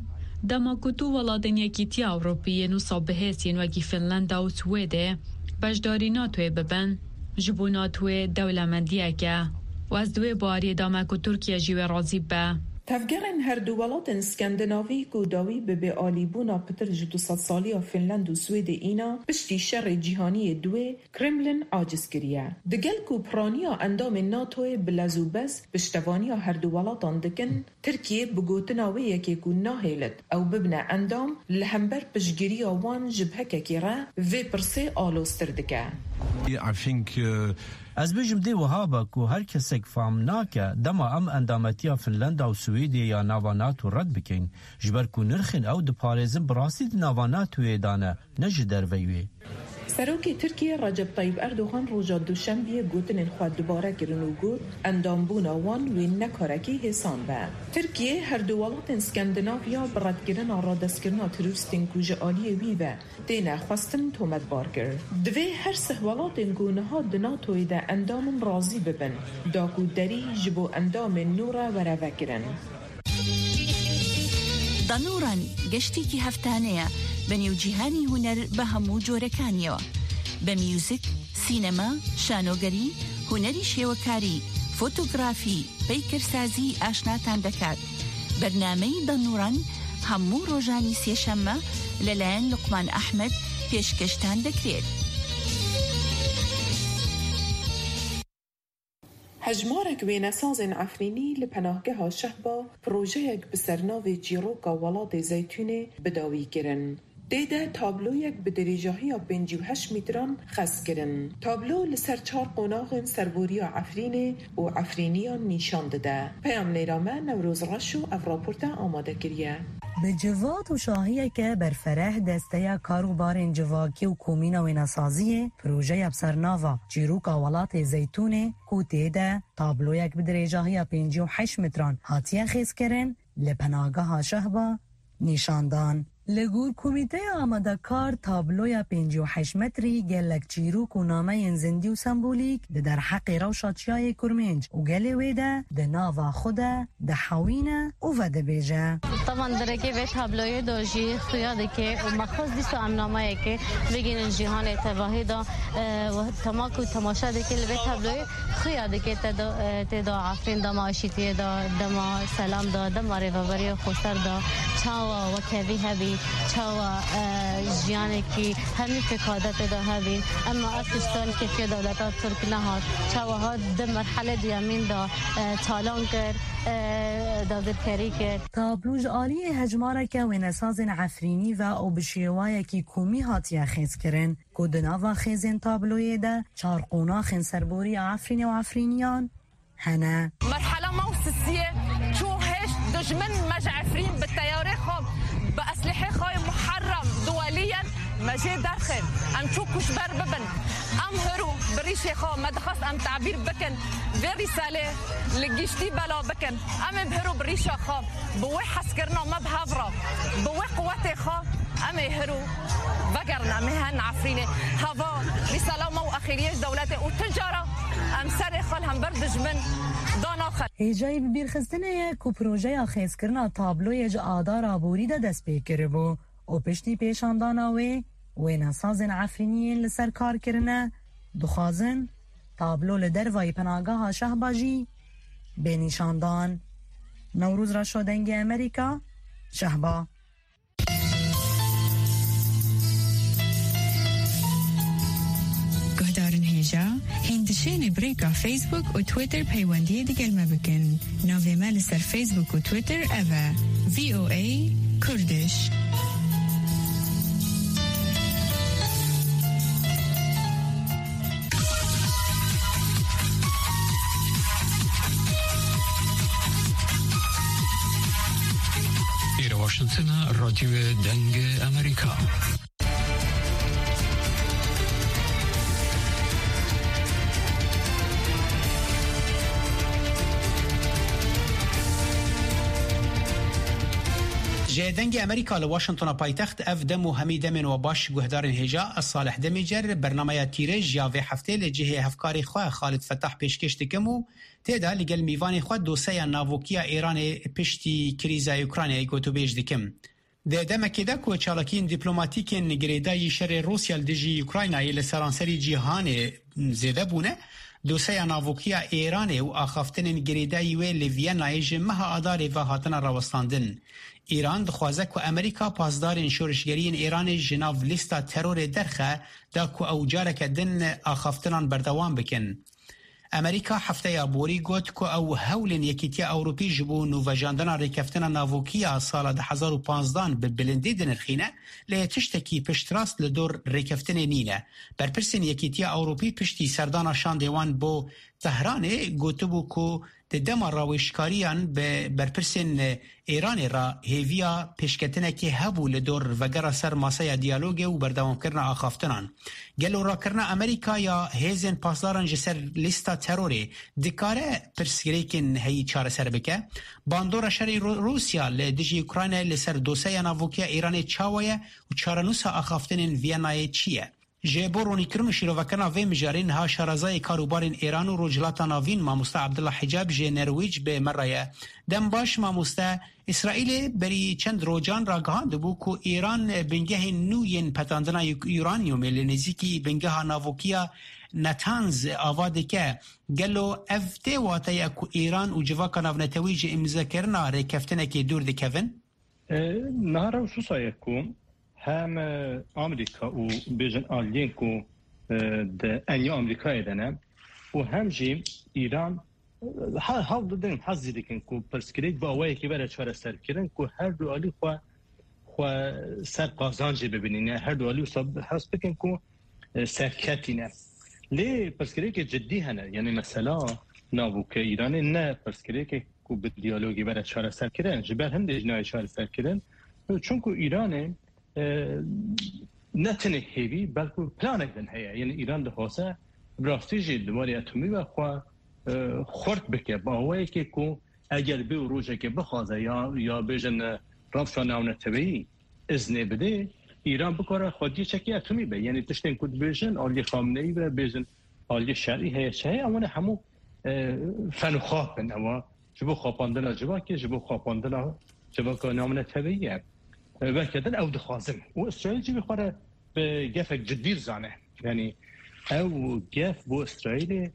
دماکوتو ولادن یکیتی اوروپیه نو صابهسین وگی فنلندا و سویده بجداری ناتوی ببن جبو ناتوی دولمندیه که و از دوی باری دماکو ترکیه جیوه رازی به تفگرن هر دو ولات اسکندناوی گوداوی به آلیبونا پتر جدو صد سالی فنلند و سوید اینا پشتی شر جیهانی دوی کرملین عاجز کریه. دگل کو پرانیا اندام ناتوی بلزوبز پشتوانیا هر دو ولاتان دکن ترکیه بگوتناوی یکی کو ناهیلت او ببنه اندام لحنبر پشگیری آوان جبهه که را و پرسه آلوستر دکه. I think از بجم دی وهابا کو هر کسک فهم ناکه دما ام اندامتیا فنلندا و سویدی یا ناواناتو رد بکن جبر کو نرخن او دپارزم براسی ناواناتو دانه نجد درویوی. سروکی ترکیه رجب طیب اردوغان روژا دوشنبه گوتن خواد دوباره کرن و گوت اندام بونا وان و نکارکی حسان به. ترکیه هر دو ولات اسکندناویا برد گرن را دست کرنا تروریستین کوج آلیه وی و دینه خواستن تومت بار کرد. دوی هر سه ولات گونه ها دناتوی ده اندام رازی ببن داکو دری جبو اندام نورا وره کرن. دانوران گشتی که هفتانه بنیو جیهانی هنر به همو جورکانیو به میوزیک، سینما، شانوگری، هنری شیوکاری، فوتوگرافی، پیکرسازی آشناتان دکات. برنامه دانوران همو روزانی سیشمه للاین لقمان احمد پیشکشتان دکرید. هجمارك بين سازن عفريني لپناهگاه شهبا پروژه‌یک بسرناو جیروکا ولات زیتونه بداوی کرن. دیده تابلویک به درجه‌های 58 متران خاص کرن. تابلو لسر 4 قناغ سربوریا عفرینه و عفرینیان نشان داده. پیام نیرامه نوروز رشو اف راپورتا آماده کریه. به جواد و شاهیه که بر فرح دسته کاروبار جواکی و کومینا و نسازیه پروژه ابسرناوا جیروکا ولات زیتونه کوته ده تابلویک به درجه‌های 58 متران هاتیه خیز کرن لپناهگاه شهبا نشاندان. لگور کمیته آماده کار تابلوی 58 متری گلک جیروک و نامه زندی و سمبولیک در حق روشاتیای کرمنج و گلی ویده ده ناوا خوده ده حوینه و وده بیجه. طبعا درکی به تابلوی دوجی خویاده که و مخصوص دیستو امنامه که بگین جیهان اتباهی دا و تماک و تماشا دکی به تابلوی خویاده که تدا عفرین دا معاشیتی دا دما سلام دا دما ریوبری خوستر دا چاوا و کوی هبی چاوا جیانی که همی فکادت دا هبین اما افستان که فی دولتات ترک نهاد چاوا ها ده مرحله دیامین دا تالان کرد داگر کری کرد. تابلوج آلی هجماره که و نسازن عفرینی و او بشیوای که کومی هاتیه خیز کرن کدناوا خیزن تابلوی ده 4 قناخ سربوری عفرینی و عفرینیان هنه مرحله موسسیه چو هشت دجمن مج عفرین بالتياري خوب بأسلحة خوي محرم دوليا مجي داخل ام شو كشبر ببن ام هرو بريشي خو ما دخص ام تعبير بكن في رسالة لقيشتي بلا بكن ام بهرو بريشة خو بوي حسكرنا ما بهافرا بوي قوتي خو ام هرو بقرنا مهن عفرينة هوا رسالة مو أخيريش دولتي وتجارة ام سري خال هم بردج من هیجای ببیر خستنه که پروژه خیز کرنا تابلوی جا آدار آبوری ده دست بکره بو و پشتی پیشانداناوی و نسازن عفرینیین لسر کار کرنه دخوازن تابلو لدروای پناگاه شهباجی به نشاندان. نوروز را شدنگ امریکا شهبا. گهدارن هیجا هندشین بریکا فیسبوک و تویتر پیوندی دیگر مبکن. ناوی مال سر فیسبوک و تویتر اوه VOA کردش. ایره واشنطن رادیو دنگ امریکا. جدنگ امریکا لواشنطن پایتخت اف دم و همی دمن و باش گهدارن هجا الصالح دمیجر برنامه تیرج یا و هفته لجهه هفکاری خواه خالد فتح پیشکش دکمو تیدا لگل میوان خواه دوسه ناوکیا ایران پشتی کریزا اوکراینیا گوتو بیج دکم. د دمکیده کو چالاکین دیپلوماتیک نگریدای شر روسیا لدجی اوکراینای لسرانسری جهان زیده بونه دوسیا ناوکیا ایران و آخافتن نگریدای و لویانای جمه آدار و هاتن راوستاندن. ایران دخوازه که امریکا پاسدار شورشگرین ایران جناو لیستا ترور درخه دا که اوجاره که دن آخافتنان بردوام بکن. امریکا هفته یا بوری گوت که او هولن یکیتی اوروپی جبو نووجاندن ریکفتن ناوکیا سال 2015 به بلندی دنرخینه لی تشتکی پشتراست لدور ریکفتن نینه. برپرسین یکیتی اوروپی پشتی سردان شاندوان بو تهرانه گوتو بو که دم راوشکاریان به برپرسین ایران را هیویا پیشکتنه که هبو لدور وگر سر ماسای دیالوگ و بردوام کرنا آخافتنان. گلو را کرنا امریکا یا هیزن پاسداران جسر لیستا تروری دکاره پرسگریکن هی چاره سر بکه. باندور شر روسیا لدجی اوکراین لسر دوسای ناوکیا ایران چاویه و چارنوسا آخافتن وینای چیه؟ جبرونی کرن شیروکنا و مجارین ها شرازای کاروبارین ایران و رجلات ناوین ماموستا عبدالله حجاب جنرویج به مرایه دم باش ماموستا اسرائیل بری چند روجان را گهاند بو که ایران بنگه نوین پتاندنا یورانیوم لنزیکی بنگه ناوکیا نتانز آواده که گلو افته واته که ایران و جواکا ناونتویج امزا کرنا ریکفتنه که دور دکوین؟ نهارو شو سایکو هم امریکا و بیژن آلین کو د انیا امریکا دنه و هم جی ایران حال دادن حزی دکن کو پرسکریک با وای کی بره چاره سر کردن کو هر دو علی خو سر قازانج ببینین هر دو علی صاحب حس بکن کو سرکتینه لی پرسکریک جدی هنه یعنی مثلا نابوک ایران نه پرسکریک کو به دیالوگی بره چاره سر کردن جبر هم دجنای چاره سر کردن چون کو ایران نتنه هیوی بلکه پلانک دن هیا یعنی ایران دخواسته براستیجی دواری اتمی و خورد بکه با هوایی که کو اگر به روزه که بخوازه یا بیجن رفشان ناونه طبیعی ازنه بده ایران بکاره خودی چکی اتمی به یعنی تشتین کود بیجن آلی خامنهی و بیجن آلی شرعی هیا چه اوانه همو فن و خواب بن اما جبو خواباندن جبا که جبو خواباندن جبا که ناونه طبیعیه وكذا او دخازم واسرائيل جي بخوره بجافك جدير زانه يعني او جاف بو اسرائيل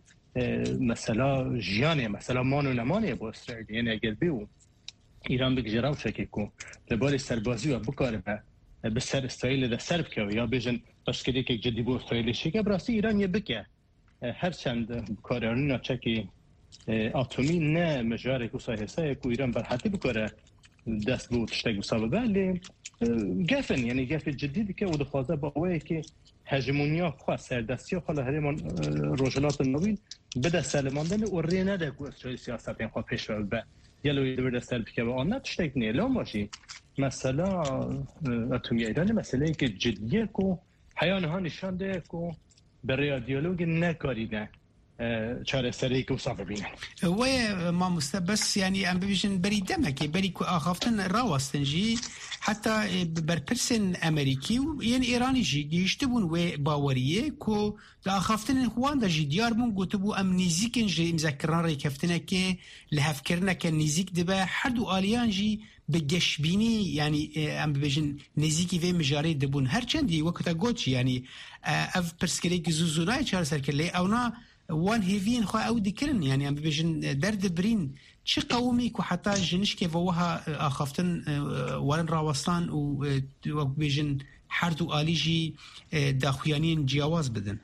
مثلا جيانه مثلا مانو نمانه بو اسرائيل يعني اگر بيو ایران بگجراو شکیکو لباری سربازی و بکاره به سر اسرائیل ده سرب که یا بیجن بشکری که جدی بو اسرائیل شکه براستی ایران یه بکه هرچند بکارانی ناچکی اتمی نه مجاره که سایه که ایران برحتی بکاره دست بود تشتاق مسابقه لی گفن یعنی گف جدیدی که او دخوازه با اوه که هژمونیا خواه سردستی و خاله هریمان روشلات نوین بده سلماندن و ری نده که اسرائیل سیاست این خواه پیش به یلوی دور دستر بکه و آن نه تشتاق نیه لام باشی مثلا اتمی ایران مسئله که جدیه که حیانه ها نشان ده که برای دیالوگ نکاریده چاره سری که وصافه بینه و ما مستبس يعني ام بيجن بري دمك بري كو اخافتن راوستنجي حتى بربرسن امريكي يعني ايراني جي يشتبون و باوريه كو اخافتن هوان دا جي ديار بون غوتبو ام نيزيكن جي مذكران ريكفتنا كي لهفكرنا كنيزيك دبا حدو اليان جي بجشبيني يعني ام بيجن نيزيكي في مجاري دبون هرچندي وقتا گوتش يعني اف برسكريك زوزوناي چار سركلي اونا وان هيفين خو او ديكرن يعني ام بيجن درد برين چه قومي كو حتى جنش كي فوها اخافتن وان راوستان و بيجن حردو اليجي داخيانين جواز بدن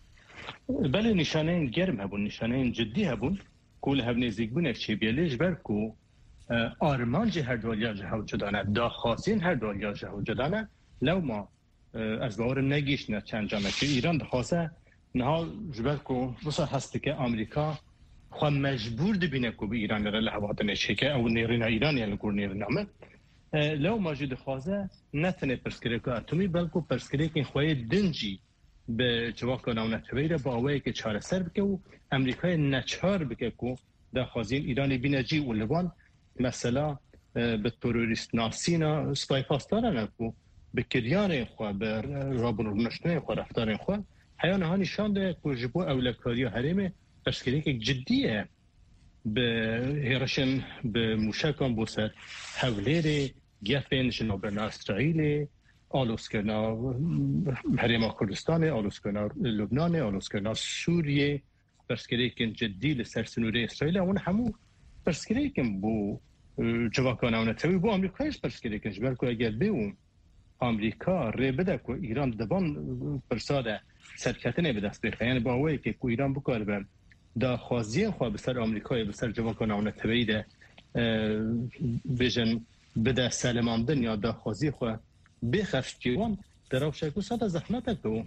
بله نشانين گرم هبون نشانين جدي هبون كل هب نزيك بون چه بيلج بركو آرمان جه هر دولیا جه جدانه داخواسين هر دولیا جه جدانه لو ما از باورم نگیشنه چند جامعه که ایران دخواسته نها جبر کو وسا هست که آمریکا خو مجبور دبینه کو به ایران را لحوادن شکه او نیرنا ایران یعنی کور نیرنامه لو ماجد خوازه نتنه پرسکریک اتمی بلکو پرسکریک خوی دنجی به جواک ناونتویره با اوی که چاره سر بکه و امریکای نچار بکه کو در خوازین ایران بینجی و لبان مثلا به تروریست ناسینا سپای پاسدارن کو به کریان خو به رابون نشنه خو رفتار خو حیانه ها نشان ده که جبو اولکاری حریم پرسکری که جدیه به هیرشن به موشکان بوسر حولیر گفنش نوبرنا اسرائیل آلوسکنا هرما کردستان آلوسکنا لبنان آلوسکنا سوریه برسکریکن جدی لسر سنوری اسرائیل اون همو برسکریکن بو جواکان اون توی بو آمریکایش برسکریکن جبر کو اگر بیوم آمریکا ری بده کو ایران دبان پرساده سرکتنه به دست بخیر یعنی با وی که کو ایران بکار به دا خوازی خو به سر آمریکا به سر جواکان اون توی ده ویژن بده سلماندن یا دا خوازی خو بخفتیوان دراوشه کو ساده زحمت کو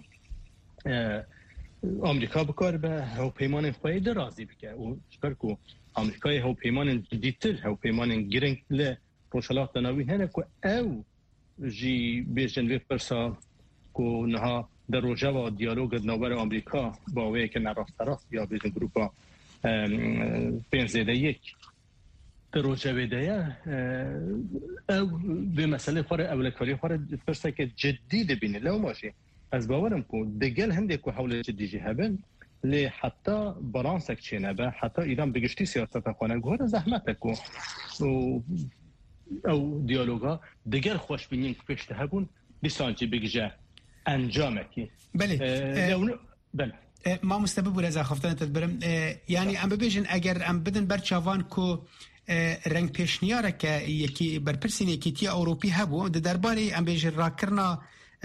آمریکا بکار به هواپیمان خواهی درازی بکه و شبرکو آمریکای هواپیمان جدیدتر هواپیمان گرنگ ل روشلات دناوی هنه که او جی بیشن وی پرسا که نها در روژه و دیالوگ نوبر آمریکا با وی که نراست راست یا بیشن گروپا بینزیده یک در روژه ویده او به مسئله خواه اولکاری خواه پرسا که جدید بینه لو ماشی از باورم کو دگل هنده کو حول جدی جهبن لی حتی بالانسک چینه به حتی ایران بگشتی سیاست خانه گوهر زحمت کو او دیالوگا دگل خوش بینیم که پیشته هبون بیسانجی بگجه انجامه کی بله ما مستبب بود از خفتن تدبرم یعنی ام ببیجن اگر ام بدن برچاوان کو رنگ پیشنیاره که یکی برپرسین یکیتی اوروپی هبو درباره ام بیجن راکرنا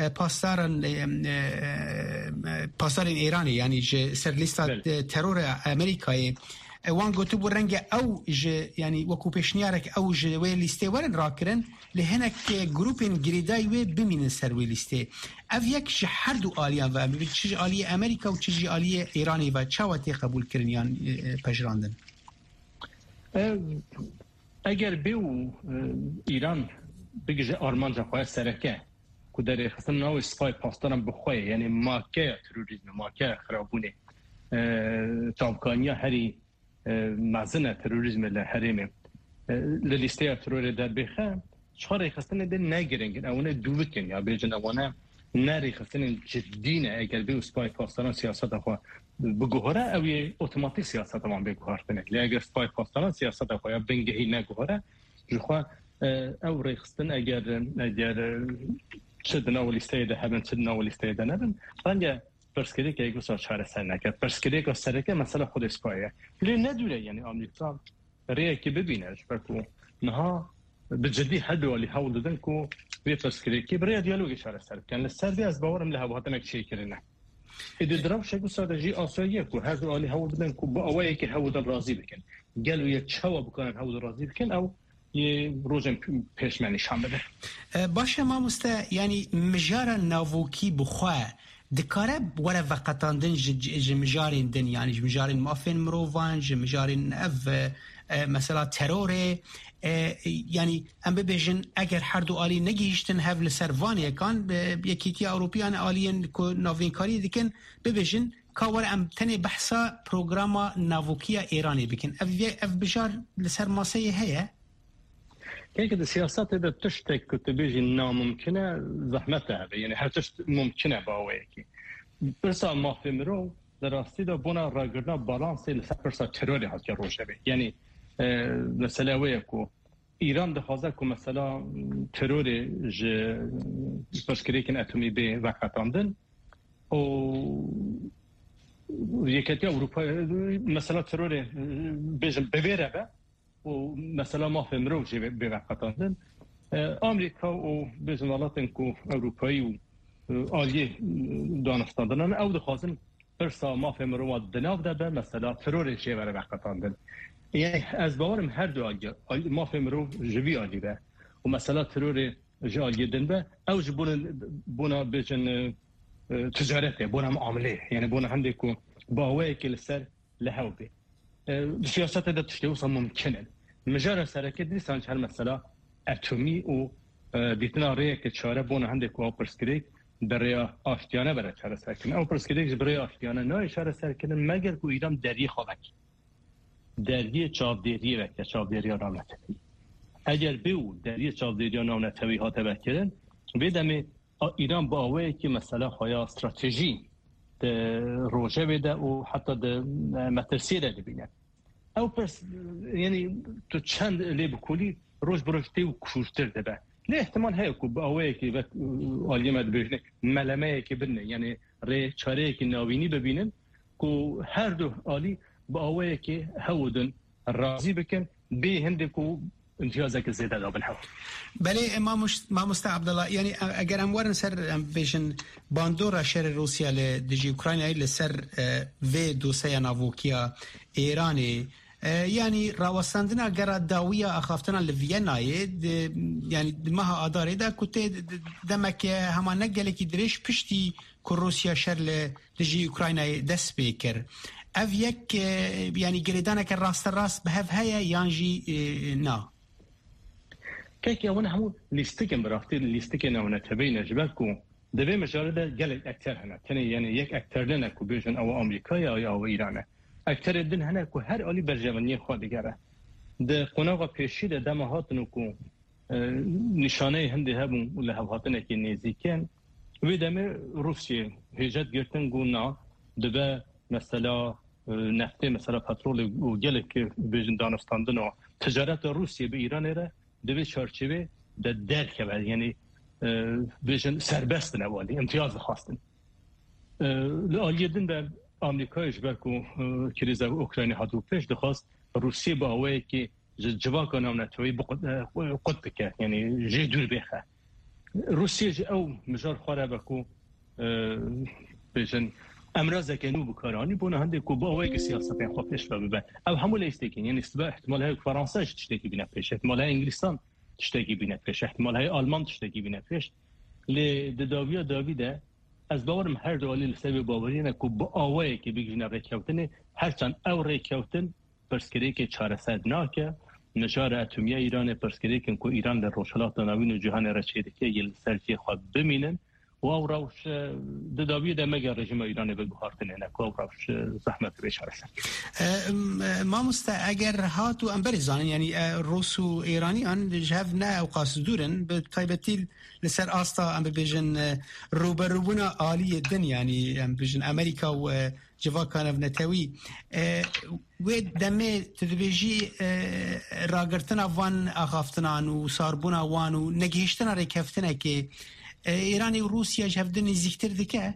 پاسار ایرانی یعنی سر لیست ترور امریکایی وان گوتو بو رنگ او یعنی وکو پیشنیارک او وی لیسته ورن راکرن لهنک گروپین گریدای وی بمینن سر وی لیسته او یک هر دو آلیان و چیز آلی امریکا و چیز آلی ایرانی و چاواتی قبول کرنیان پجراندن اگر بیو ایران بگیجه آرمان جا خواهد سرکه که در خصم ناو سپای پاسدارم بخواه یعنی ماکه تروریزم ماکه خرابونه تامکانیا هری مزنه تروریزم لحرمه للیسته ترور در بخه چهار خستن ده نگرنگن اونه دوکن یا بیجن اونه نری خستن جدینه اگر بیو سپای پاسداران سیاست خواه بگوهره اوی اوتوماتیک سیاست هم بگوهرتنه لی اگر سپای پاسداران سیاست خواه یا بنگهی نگوهره جخواه او ریخستن اگر چه دناو لیسته ده هبن چه دناو لیسته ده نبن بانگه پرسکری که اگه چهار سر نکرد پرسکری که سرکه مثلا خود اسپایه لی ندوره یعنی آمریکا ریه که ببینه برکو نها به جدی حد والی حول دادن که به پرسکری که برای دیالوگی چهار سر کن لسر بی از باورم لحباتن اک چی کرنه ایده دراو شکو سادجی آساییه که هر دو والی حول دادن که با اوایی که حول دادن راضی بکن گلو یک چوا بکنن حول دادن راضی بکن او یه روزم پیشمنی شام بده باشه ما یعنی مجار ناووکی بخواه دکاره وره وقتاندن جمجارین دن یعنی جمجارین مافین مروفان جمجارین اف مثلا تروره یعنی ام ببیجن اگر هر دو آلی نگیشتن هف لسروانی کان یکیتی اوروپیان آلین که ناوین کاری دکن ببیجن کاور ام تنی بحثا پروگراما ناووکی ایرانی بکن اف بجار لسر ماسه هیه که سیاست ده تشتک که تبیجی ناممکنه زحمته یعنی هر تشت ممکنه باوی کی برسا مافیم رو در راستی ده بنا راگرنا بالانسی لسر برسا تروری هست که روشه بی یعنی مثلا وی که ایران ده خوازه که مثلا تروری پشکریکن اتمی بی وقتاندن و یکتی اروپا مثلا تروری بیجن بویره به و مثلا ما في مروجي بوقتاندن امریکا و بزنالاتن کو اروپایی و آلیه دانستاندن او دخوازن برسا ما في مرواد دناو ده مثلا ترور شی بر وقتاندن یعنی از باورم هر دو آلیه ما في مرو جوی آلیه به و مثلا ترور جالیه دن به او بونا بجن تجارته بونا معامله یعنی بونا هنده کو باوی که لسر لهو به سیاست ده تشتیوصا ممکنه مجال سرکه دیسان هر مسئله اتمی و دیتنا ریه که چاره بونه هنده که او پرسکریک برای آشتیانه برای چاره سرکنه او پرسکریک برای آشتیانه نای چاره سرکنه مگر که ایران دری خوابک دری چابدیری وکه چابدیری نامنتوی اگر بیو دری چابدیری نامنتوی ها تبکرن بیدمی ایران با آوه که مسئله خواهی استراتژی روژه بده و حتی مترسیه ده بینه او پس یعنی تو چند لی بکولی روز بروشتی و کورتر ده به لی احتمال هایی که با آوایی که وقت آلی مد بجنه ملمه که بنه یعنی ری چاره که ناوینی ببینن که هر دو آلی با آوایی که هودن راضی بکن به هنده که امتیازه که زیده دابن هوا. بله ما مستع عبدالله یعنی اگر اموارن سر بیشن باندورا شهر روسیا لدجی اوکراینای لسر و دوسیا ناووکیا ایرانی يعني راوستندنا قرا داويه اخافتنا لفييناي يعني دمها اداري دا كنت دمك هما نقلك دريش بشتي كروسيا شر لجي اوكرانيا دس بيكر افيك يعني قريدانك الراس بهف هيا يانجي نا كيك يا وانا همو ليستكن برافتي ليستكن وانا تبين جبالكم دبي مجالده قال اكثر هنا تاني يعني يك اكثر لنا كوبيجن او امريكا او ايران اکثر دن هنه که هر علی برجوانی خود دیگره ده قناغ پیشی ده دم هاتنو که نشانه هنده هبون ولی هاتنه که نزیکن و دم روسیه هجت گرتن گونا ده مثلا نفته مثلا پترول و گله که بیجن دانستاندن و تجارت روسیه به ایران ره ده چارچوبه ده درک بعد یعنی بیجن سربست نوالی امتیاز خواستن لالیدن به آمریکایش برکو کریز اوکراینی هاتو پیش دخواست روسیه با هوایی که جواکا نامنتوی قد بکه یعنی جه دور بخه روسیه او مجار خواره بکو بیشن امراض کنو بکارانی بونه هنده که با هوایی که سیاست این خواه پیش ببه او همو لیستکین یعنی احتمال های فرانسه تشتکی بینه پیش احتمال های انگلیستان تشتکی بینه پیش احتمال های آلمان تشتکی بینه پیش لی داویده از باورم هر دوالی لسبب باوری نه که با آوایی که بگیرن ریکوتنه هرچند او ریکوتن پرسکری که چاره سد ناکه نشار اتمیه ایران پرسکری که ایران در روشلات نوین و جهان رچیده که یل سرچی خود بمینن و او روش دداوی ده مگر رژیم ایران به بخارتنه نه که او روش زحمت بیشاره سد ما اگر هاتو امبرزان یعنی روس و ایرانی آن جهف نه او قاصدورن به طیبتی لسر آستا ام ببیجن روبروبونا عالی دن یعنی ام ببیجن امریکا و جواکان نتوی و دمه تدبیجی راگرتنا وان اخافتنان و ساربونا وان و نگهشتنا ریکفتنا که ایران و روسیا جهفدن نزیکتر دکه؟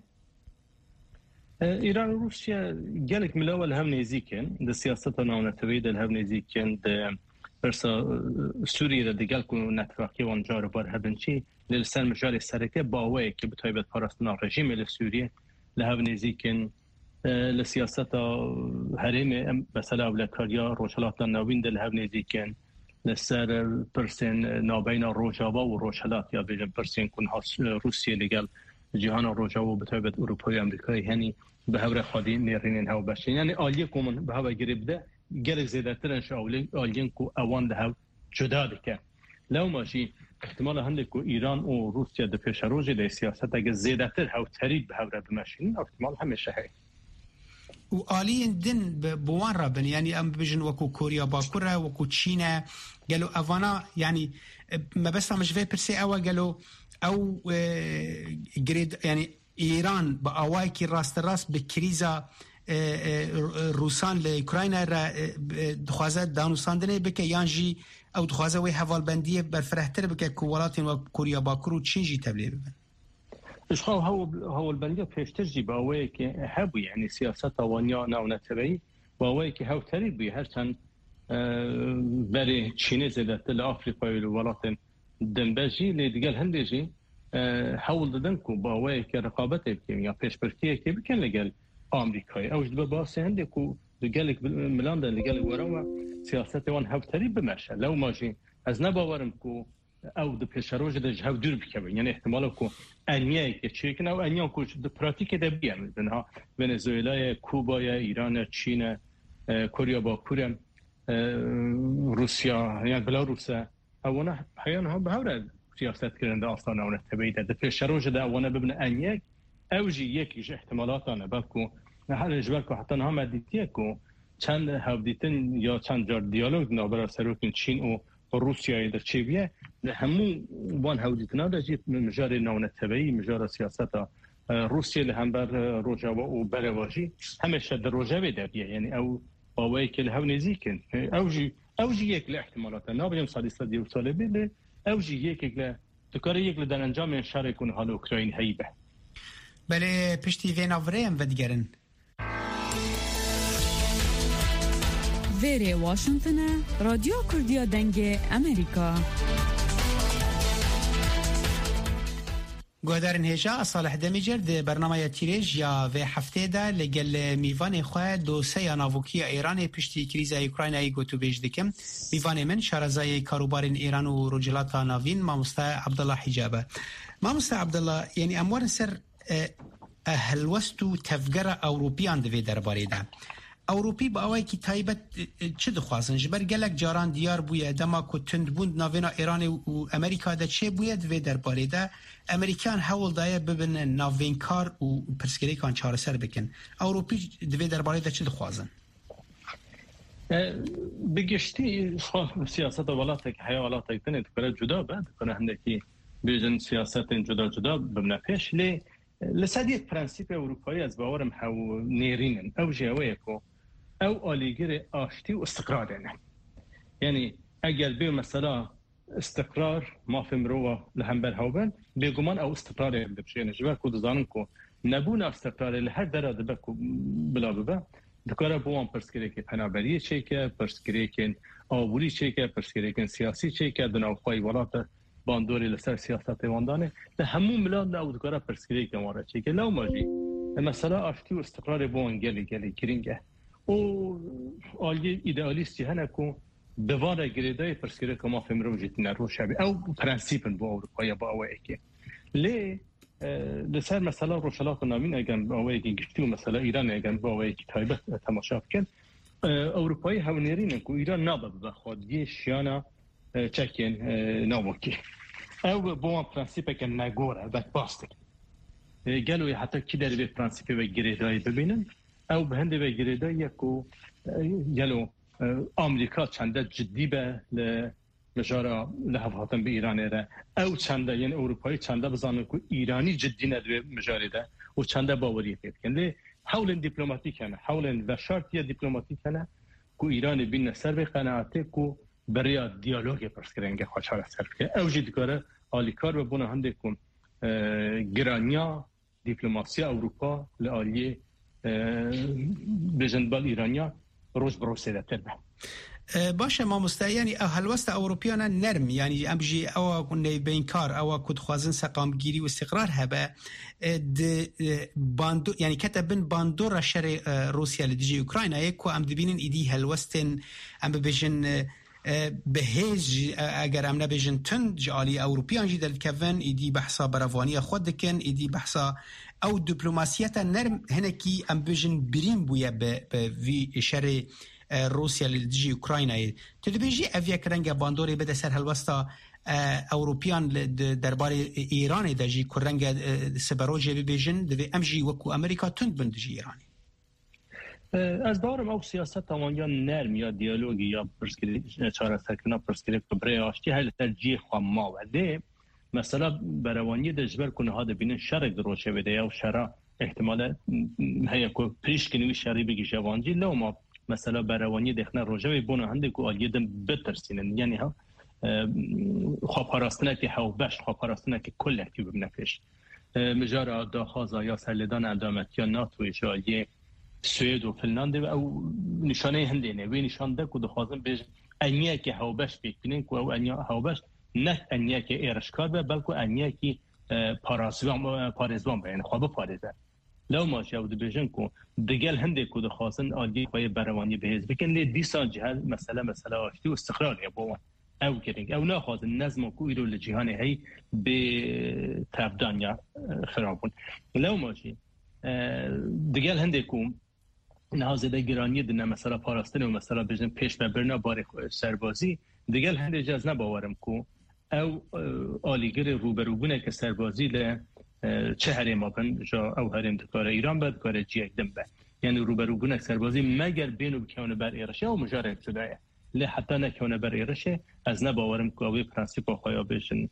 ایران و روسیا گلک ملاول هم نزیکن ده سیاست نامنتوی ده هم نزیکن ده برسا سوریه ده گل کو نتفاقی وانجا رو بار هبن چی لسر مجال سرکه باوی که به طایبت پاراستنا رژیم لسوریه لهو نزیکن لسیاست هرم مثلا اولکاریا روشلات نوین ده لهو نزیکن لسر پرسن نابین روجاوا و روشلات یا بیجن پرسن کن روسیه لگل جهان روجاوا به طایبت اروپای امریکایی هنی به هور خادی نیرینن هاو باشین یعنی آلیه کومن به هوا گربده گلک زیاده ترنش آلیان کو اوان ده هاو جدا دکه لو ماشی احتمال هنده که ایران و روسیه ده پیش روزی ده سیاست اگه زیاده تر هاو ترید به هور بماشین احتمال همیشه هی و آلین دن بوان رابن یعنی ام بجن وکو کوریا باکوره وکو چینه قالوا افانا يعني ما بس مش في برسي او قالوا او جريد يعني ايران باواكي راس بكريزا روسان لاوكرانيا دخوازات دانوساندنه بك يانجي او دخوازه وي هوالبنديه برفرهتر بك كولات وكوريا باكرو تشينجي تبلير اش هو البنديه فيشتجي باواكي حبو يعني سياسات وانيا ناو نتبعي باواكي هاو تريبي هرتن برای چینه زده تل آفریقای الولات دنباجی لیدگل هندیجی حول دادن کو با وای که رقابت بکیم یا پیشبرتیه که بکن لگل آمریکای اوج دو باسی هندی کو دگلک ملاند لگل ورا سیاست وان هفتری بمشه لو ماجی از نباورم کو او د پیشروج د جهو دور بکوي یعنی احتمال کو انیه که چیکن او انیه کو د پراتیک د بیام دنها ونزوئلا کوبا ایران چین کره با کره روسیا یعنی بلاروسا اونا حیان ها بهوره سیاست کرنده آستانه اونه تبعیده ده پیشروج ده اونا ببن انیک اوجی یکیش احتمالاتانه بلکو هر اجبر که حتی نها مدیتیه که چند هفدیتن یا چند جار دیالوگ نابرا سروکن چین و روسیای در چیویه همون وان هفدیتنا ده جیت مجار نونه تبعی مجار سیاست روسیه لهم بر روجاوا و برواجی همیشه در روجاوی ده بیه یعنی او باوی که له نزیکن اوجی یک احتمالات نابیم سالی صدی و طالبی او جی یک له دکاره یک له در انجام شر کن حال اوکراین هیبه بله پشتی ویناوریم و دیگرن ویری واشنطن رادیو کردیا دنگ امریکا گودارن هجا صالح دمیجر ده برنامه تیریج یا و هفته ده لگل میوان خواه دوسه ناوکی ایران پشتی کریز اوکراینایی گوتو بیج دکم میوان من شارزای کاروبارین ایران و رجلات ناوین مامستا عبدالله حجابه مامستا عبدالله یعنی اموار سر هلوستو تفگر اوروپیان دوی درباره ده اوروپی با اوای کی تایبت چه دخوازن جبر گلک جاران دیار بویه دما کو تند بوند ناوینا ایران و امریکا ده چه بویه دوی درباره ده امریکان حول دایه ببن ناوین کار و پرسکری کان چاره سر بکن اوروپی دوی درباره ده چه دخوازن بگشتی سیاست ولات که حیا ولات تنه تو جدا بعد کنه هندکی بیژن سیاست جدا بمن پیش لی لسادی پرنسیپ اروپایی از باورم هاو نیرینن او جوایه کو او آلیگر آشتی و استقرار نه یعنی اگر به مثلا استقرار ما فهم رو لهم برهاوبن بگمان او استقرار بشه نجوا کو دزانن کو نبون استقرار لهر درجه بکو بلا ببا دکاره بوام پرسکری که پنابری چه که پرسکری که آوری چه که پرسکری که سیاسی چه که دناوخای ولات باندوری لسر سیاست واندانه ده همون ملاد نه دکاره پرسکری که ماره چه که لو ماجی مثلا آشتی و استقرار بوان گلی کرینگه او آلی ایدئالیستی هنکو دواره گریدای پرسکری که ما فهم رو جیتنه رو شبیه او پرنسیپن با اروپایی با اوه ایکی لی لسر مثلا روشلاق نامین اگم با اوه ایکی گشتی و مثلا ایران اگم با اوه ایکی تایبت تماشا بکن اروپایی هونیرینن که ایران نابه بخواد شیانا چکین ناموکی او با پرنسیپه که نگوره بک باستک گلوی حتی کی داری به پرنسیپه و گریدایی ببینن او به هنده و گریدایی یکو گلو آمریکا چنده جدی به مجارا لحفاظن به ایران ایره او چنده یعنی اروپایی چنده بزانن که ایرانی جدی ندوی مجاری ده و چنده باوری پید کن لی حول دیپلوماتیک هنه حول و شرطی دیپلوماتیک هنه که ایران بین سر به قناعته که برای دیالوگ پرسکرینگه خوشحال سر که او جدی کاره آلیکار و بونه هنده کن گرانیا دیپلوماسی اروپا لآلیه بجنبال ایرانیا روز بروسیده تر به باشه ما مستعیانی هلوست اوروپیان نرم یعنی امجی او کنه بین کار او کد خوازن سقامگیری و استقرار هبه باندو یعنی کتبن باندور شر روسیا لدیجی اوکراین ایکو ام دبینن ایدی هلوستن ام بجن بهج اگر ام نبجن تن جالی اوروپیان جی دلکون ایدی بحثا بروانی خود دکن ایدی بحثا او دیپلماسیت نرم هنکی ام بجن بریم بویا به وی شر روسیا لدیجی اوکراینای تدبیجی اویا کرنگ باندوری بده سر هلوستا اوروپیان دربار ایران دجی کرنگ سبروجی ببیجن دوی امجی وکو امریکا تند بندجی ایرانی از دارم او سیاست تمانیا نرم یا دیالوگی یا پرسکری چاره سرکنا پرسکری برای آشتی هل ترجیح خواه ما وده مثلا بروانی دجبر کنه ها دبینن شرک دروشه بده یا شرا احتمال هیا که پریش کنوی شری بگی جوانجی لو ما مثلا بروانی دخنه روژه بونه هنده که آلیدن بترسینن یعنی ها خواه پاراستنه که حوبش خواه پاراستنه که کلکتی ببنفش مجارا داخازا یا سرلیدان اندامت یا ناتوی جایه سوئد و فنلاند او نشانه هندینه وی نشانده که دخوازن بیش انیه که حوبش بکنین که او انیه حوبش نه انیه که ایرشکار به بلکه انیه که پارزوان به یعنی خواب پارزه لو ما شاود بیشن کو دگل هنده کو دخواستن آدی پای بروانی بهز بکن لی دیسان جهل مسئله آشتی و استقرار یا بوان او کرنگ او نخواستن نظم کو ایرو لجهان هی به تبدان یا خرابون لو ما شی دگل هنده کو نهازده گرانی دنه مثلا پاراستن و مثلا بیشن پیش ببرنا بار سربازی دگل هنده جز نباورم کو او آلیگر روبروگونه که سربازی ل چه هریم آبن جا او هریم دکاره ایران بد کاره جی اکدم بد یعنی روبروگونه سربازی مگر بینو بکونه بر ایرشه او مجارد شده لی حتی نکونه بر ایرشه از نباورم که اوی پرنسیپ آخوایا بیشن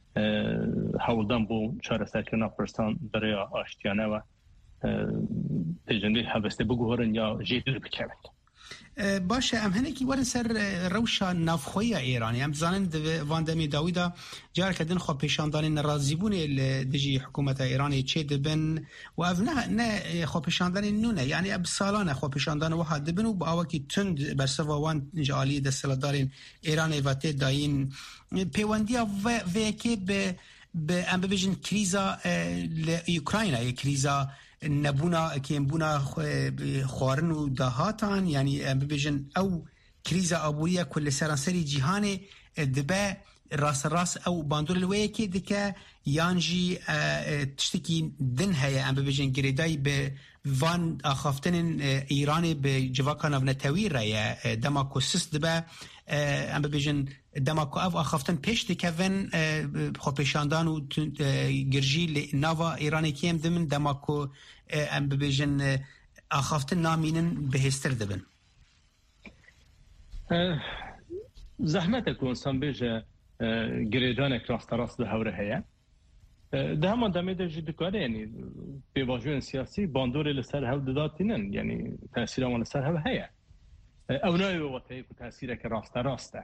حولدان بو چاره سرکنا پرستان برای آشتیانه و پیجنده حوسته بگوهرن یا جیدل بکوند باشه ام هنکی ورن سر روشا نافخوی ایرانی ام زانند واندمی داویدا جار کدن خو پیشاندان ناراضیبون دجی حکومت ایرانی چه دبن و اف نه خو پیشاندان نونه یعنی اب سالانه خو پیشاندان وحد دبن و با وکی تند برسوا وان جالی دستلدارین ایرانی و ته داین پیوندیا و که به ام ببیجن کریزا اوکراین کریزا نبونا که بونا خوارن و دهاتان یعنی ببیجن او کریزا آبوریه کل سرانسری جهان دبه راس او باندور الویه که دکه یانجی تشتکی دن هیا ام ببیجن گریدای به وان آخافتن ایران به جواکان او نتویر رایه دماکو سس دبه ام ببیجن دماکو او آخافتن پیش دکه ون خو پیشاندان و گرجی ناوا ایرانی که هم دمن دماکو ام ببیجن آخافتن نامینن بهستر دبن زحمت کنسان بیجه گریدان راست راست ده هوره هیا ده همان دمه ده جدی کاره یعنی به واجون سیاسی باندور لسر هاو داداتینن یعنی تأثیر آمان لسر هاو هیا اونای وقتی که تأثیره که راسته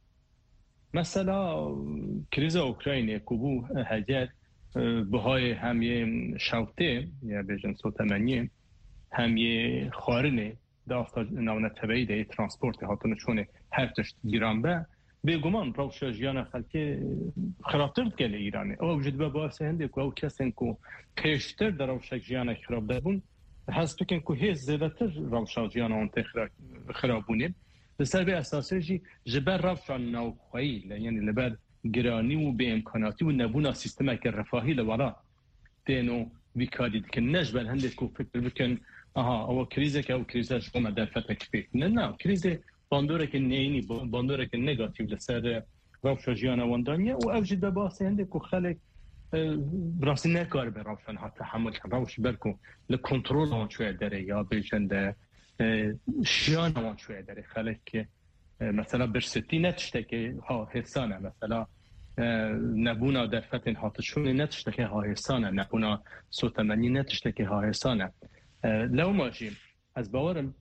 مثلا کریز اوکراینی کوبو هجر بهای همیه شوته یا بیجن سوتمنی همیه خارنه دافتا ناونه طبعی ده ترانسپورت هاتونشونه هر تشت گیران به گمان روشا جیان خلقی خرابتر کلی ایرانه او وجود به باعث هنده که او کسین که پیشتر در روشا جیان خراب داربون هست بکن که هیچ زیادتر روشا جیان آنته خرابونه بسر به اساسه جی جبر روشا نوخوایی یعنی لبر گرانی و به امکاناتی و نبونا سیستم که رفاهی لورا دینو بیکارید که نجبر هنده که فکر بکن او کریزه که او کریزه شما در فتح کفیت نه کریزه باندوره که نینی باندوره که نگاتیو لسر روشا جیانا واندانیه و اوجید به باسی هنده که خلق براستی نکار به روشان ها تحمل کن روش برکن لکنترول آن چوه داره یا بیشنده شیان آن چوه داره خلق که مثلا برستی نتشته که ها حسانه مثلا نبونا در فتن هاتشونه نتشته که ها حسانه نبونا سوتمنی نتشته که ها حسانه لو ماشیم از باورم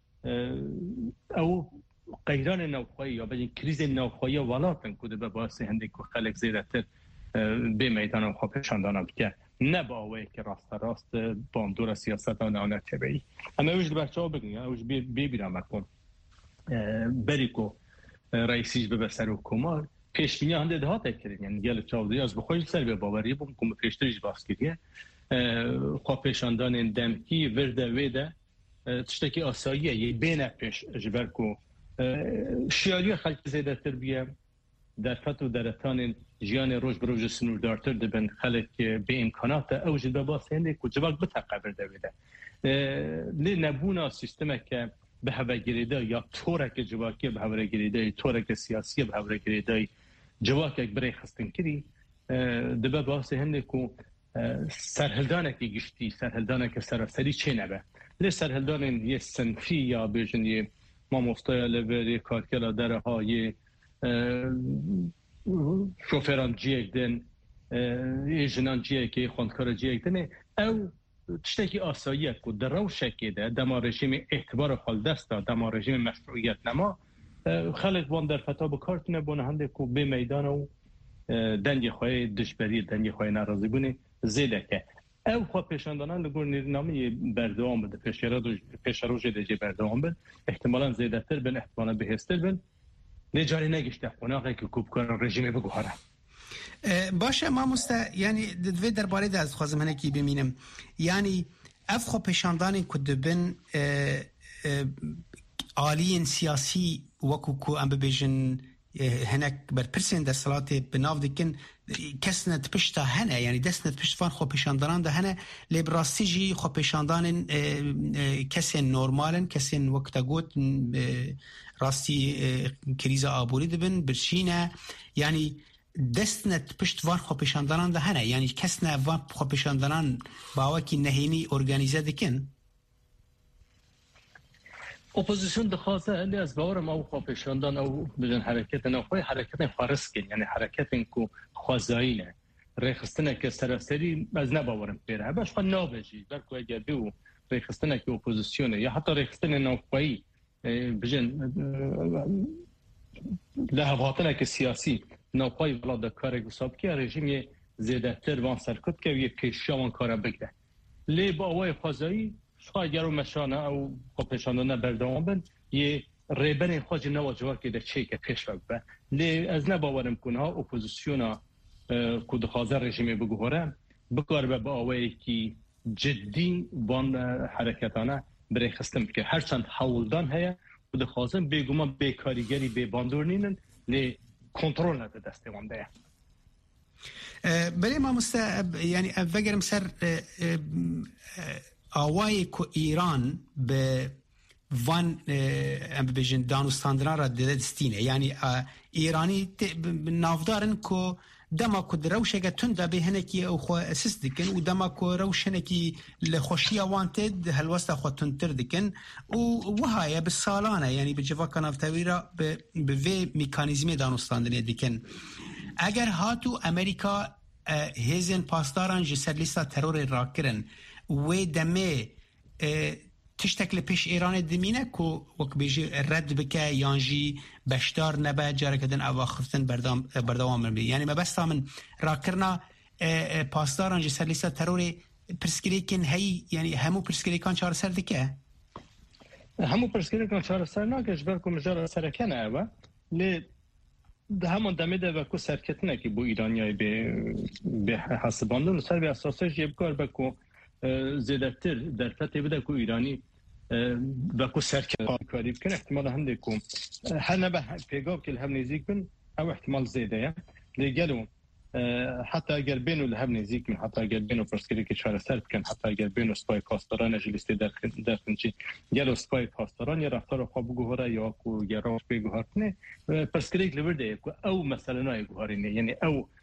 او قیران نوخوایی یا بجین کریز نوخوایی ولاتن کده به باعث هنده که خلق زیرتر به میدان و خواه پشاندانم که نه با اوه که راست باندور سیاست ها نانه تبعی اما اوش بچه ها بگن اوش بیرم اکن بری که رئیسیش به بسر و کمار پیشبینی هنده ده ها تکرین یعنی گل چاودی از بخوش سر به باوری بون که پیشتریش باز کریه خواه پشاندان دمکی ورده ویده تشتکی آساییه یه بین پیش جبر که شیالی خلق زیده تر بیه در فتو درتان جیان روز به روز سنوردارتر دبن خلق به امکانات اوجد به باس هنده که جواک بتقبر دویده لی نبونا سیستمه که به هوا گریده یا طورک جواکی به هوا گریده طورک سیاسی به هوا گریده جواک یک برای خستن کری دبه باس هنده که سرهلدانه که گشتی سرهلدانه که سراسری چه نبه لی سرهلدانه یه سنفی یا بیشن یه ما مفتای لبری کارکلا دره های شوفران جیگ دن ایجنان جیگ خوندکار جیگ دن او تشتکی آساییت که در رو شکیده دما رژیم اعتبار خالدستا دما رژیم مشروعیت نما خلق وان در فتا بکارتونه بونه هنده که به میدان و دنگی خواهی دشبری دنگی خواهی نرازی بونه زیده که او خواه پیشاندانان لگور نیرنامه بردوام بده پیشروش دیجی بردوام بده احتمالا زیده تر بن احتمالا بهستر بن نجاری نگشته قناقه که کوب کنن رژیم بگوهاره باشه ما یعنی دوی درباره ده از خوازم هنه کی بمینم یعنی اف خو پیشاندانی که دبن آلین سیاسی وکو که ام ببیجن هنک بر پرسین در صلات بناو دکن کس ند پشتا هنه یعنی دست ند پشتوان خو پیشاندانان ده هنه لیبراستی جی خو پیشاندان کسی نورمالن کسی وقتا گوت راستی کریزا آبوری دبن برشینه یعنی دست ند پشتوان خو پیشاندانان ده هنه یعنی کس نه وان خو پیشاندانان باوکی نهینی ارگانیزه دکن اپوزیسیون دخواسته الی از باورم او خواه پیشاندان او بجن حرکت نوخوی حرکت فارس کن یعنی حرکت که خوازایینه ریخستنه که سراسری از نباورم پیره باش خواه نابجی برکو اگر بیو ریخستنه که اپوزیسیونه یا حتی ریخستن نوخوی بجن لهواتنه که سیاسی ناپای ولاد کار گساب که رژیم زیاده تر وان سرکت که یه پیشیان کار بگیره لی با آوای خوازایی شاید یارو مشانه او خب بردوام بند یه ریبن خواج نواجوار که در چه که پیش بگه لی از نباورم کنه ها اپوزیسیونا کود خوازه رژیم بگوهره بکار با آوایی که جدی وان حرکتانه برای خستم که هرچند حولدان هیا کود خوازه بگومان بیکاریگری بی باندور نینن لی کنترل نده دسته وانده بله ما یعنی وگرم سر آوای که ایران به وان بجن دانستاندنا را دستینه یعنی ایرانی نافدارن که دما که روشه که تنده به هنکی او خو اساس دکن و دما که روشنه که لخوشی وانتد هلوسته خو تنتر دکن و وهاي بالسالانه یعنی به جوا کنافتوی را به وی مکانیزم دانستاندنی دکن اگر هاتو امریکا هزن پاسداران جسر لیستا ترور را کرن و دمه تشتکل پیش ایران دمینه که وقت بیجی رد بکه یانجی بشدار نبه جاره کدن اوا خفتن بردوام بی یعنی ما بس من را کرنا پاسداران جسر لیستا ترور پرسکری کن هی یعنی همو پرسکری کان چار سر دکه همو پرسکری کان چار سر ناکش برکو مجار سرکنه اوا لی همون دمه ده و کو سرکتنه که بو ایرانیای به حساباندن سر به اساسش یه کار بکو زیادتر در فته بده که ایرانی و کو سرکت کاری بکنه احتمال هم ده که هر نبه پیگاه که هم نزدیک بن او احتمال زیاده یا لیگلو حتی اگر بینو لهم نزدیک من حتی اگر بینو پرسکری که چهار سر بکن حتی اگر بینو سپای پاسداران جلیسته درخنچی گلو سپای پاسداران یا رفتار خواب گوهره یا کو یا راش بگوهرتنه پرسکری که لورده او مثلا نای گوهرینه یعنی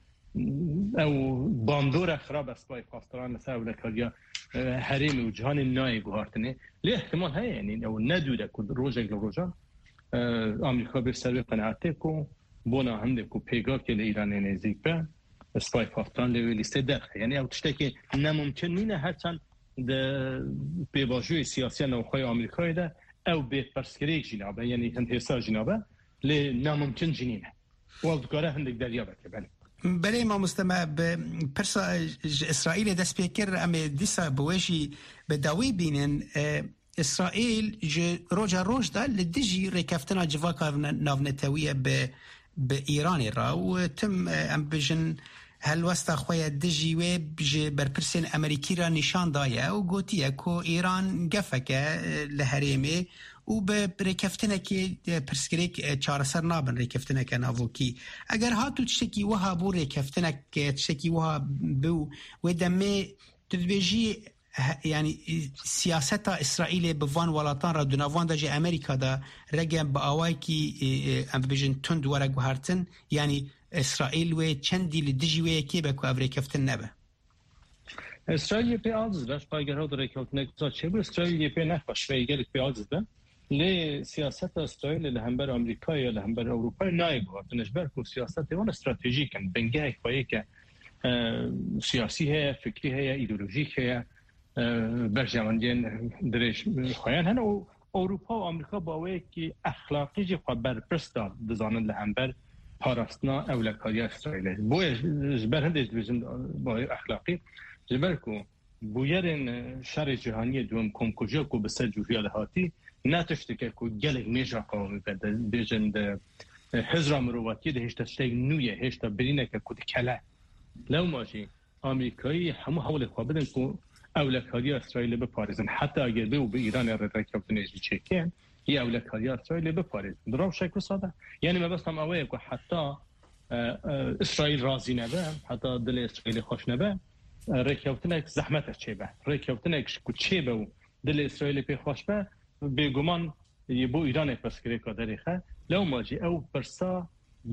او باندور خراب سپای پاسداران مثلا ولکاریا حریم و جهان نای گوهرتنه لی احتمال هست یعنی او ندوده که روزا آمریکا به سر قناعته که بونا هم که پیگاه که ایران نزدیک به سپای پاسداران لی لیسته درخه یعنی او تشته که نممکن نینه هرچند به واجوی سیاسی نوخوی آمریکایی ده او به پرسکری جنابه یعنی هند حسا جنابه لی نممکن جنینه و اوزگاره هندک دریا بکه بله بله ما مستمع به پرسا اسرائیل دست پیکر اما دیسا بوشی به داوی بینن اسرائیل روز ده لدیجی ریکفتنا جواکا ناونتویه به ایرانی را و تم ام بجن هلوستا خویا دجی و بجه برپرسین امریکی را نشان دایه و گوتیه که ایران گفکه لحریمه و به ریکفتنه که پرسکریک چارسر نابن ریکفتنه که ناوکی اگر هاتو تشکی وها بو ریکفتنه که تشکی وها بو و دمه تدبیجی یعنی سیاست اسرائیل به وان ولاتان را دونوان دا جه امریکا دا رگم با آوائی که ام بجن تند ورگ و هرتن یعنی اسرائیل و چندی لدجی و یکی بکو او ریکفتن نبه اسرائیل پی آزز داشت پایگر ها دا ریکفتن اکتا چه بو اسرائیل پی نخواش و ایگل پی آزز ده لی سیاست اسرائیل لهمبر امریکا یا لهمبر اروپا نایگو هرتنش برکو سیاست اون استراتژیکن بنگه اکوایی که سیاسی هیا فکری هیا ایدولوژیک هیا برجامندین درش خوان هن و اروپا و امریکا باوی که اخلاقی جی خو برپرستا دزانن لهمبر پاراستنا اولکاری اسرائیل بو جبر هندش بزن با اخلاقی جبر کو بویرن شر جهانی دوم کنکوجا کو بسر جوهیال هاتی نتشته که کو گلگ میجا قومی بده بجند حزر مروتی ده هشتا شتگ نویه هشتا برینه که کود کله لو ماشی آمریکایی همو حول خواه بدن که اولکاری اسرائیل بپارزن حتی اگر به ایران رکبت نجی چکن یه اولکاری اسرائیل بپارزن درام شکل ساده یعنی ما بس هم اوه که حتی اسرائیل راضی نبه حتی دل اسرائیل خوش نبه رکبتنک زحمتش چه به رکبتنک چه به دل اسرائیل پی خوش به بگمان یه بو ایران پسکری کادریخه لو ماجی او پرسا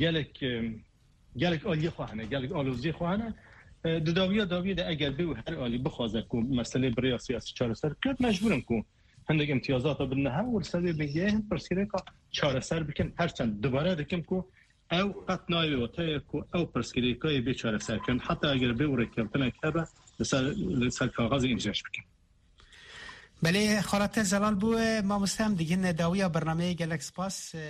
گلک آلی خواهنه گلک آلوزی خواهنه داویه ده اگر به هر آلی بخوازه که مسئله برای سیاسی چاره سر کرد مجبورم که هندگ امتیازات بنده هم ورسوی بگیه هم پرسکری که چاره سر بکن هرچند دوباره دکم که او قطنای وطایه که او پرسکری که به چاره سر کن حتی اگر به رکبتنه که به سر کاغذ اینجاش بکن بله خالت زلال بو ما مستهم دیگه نداوی برنامه گلکس پاس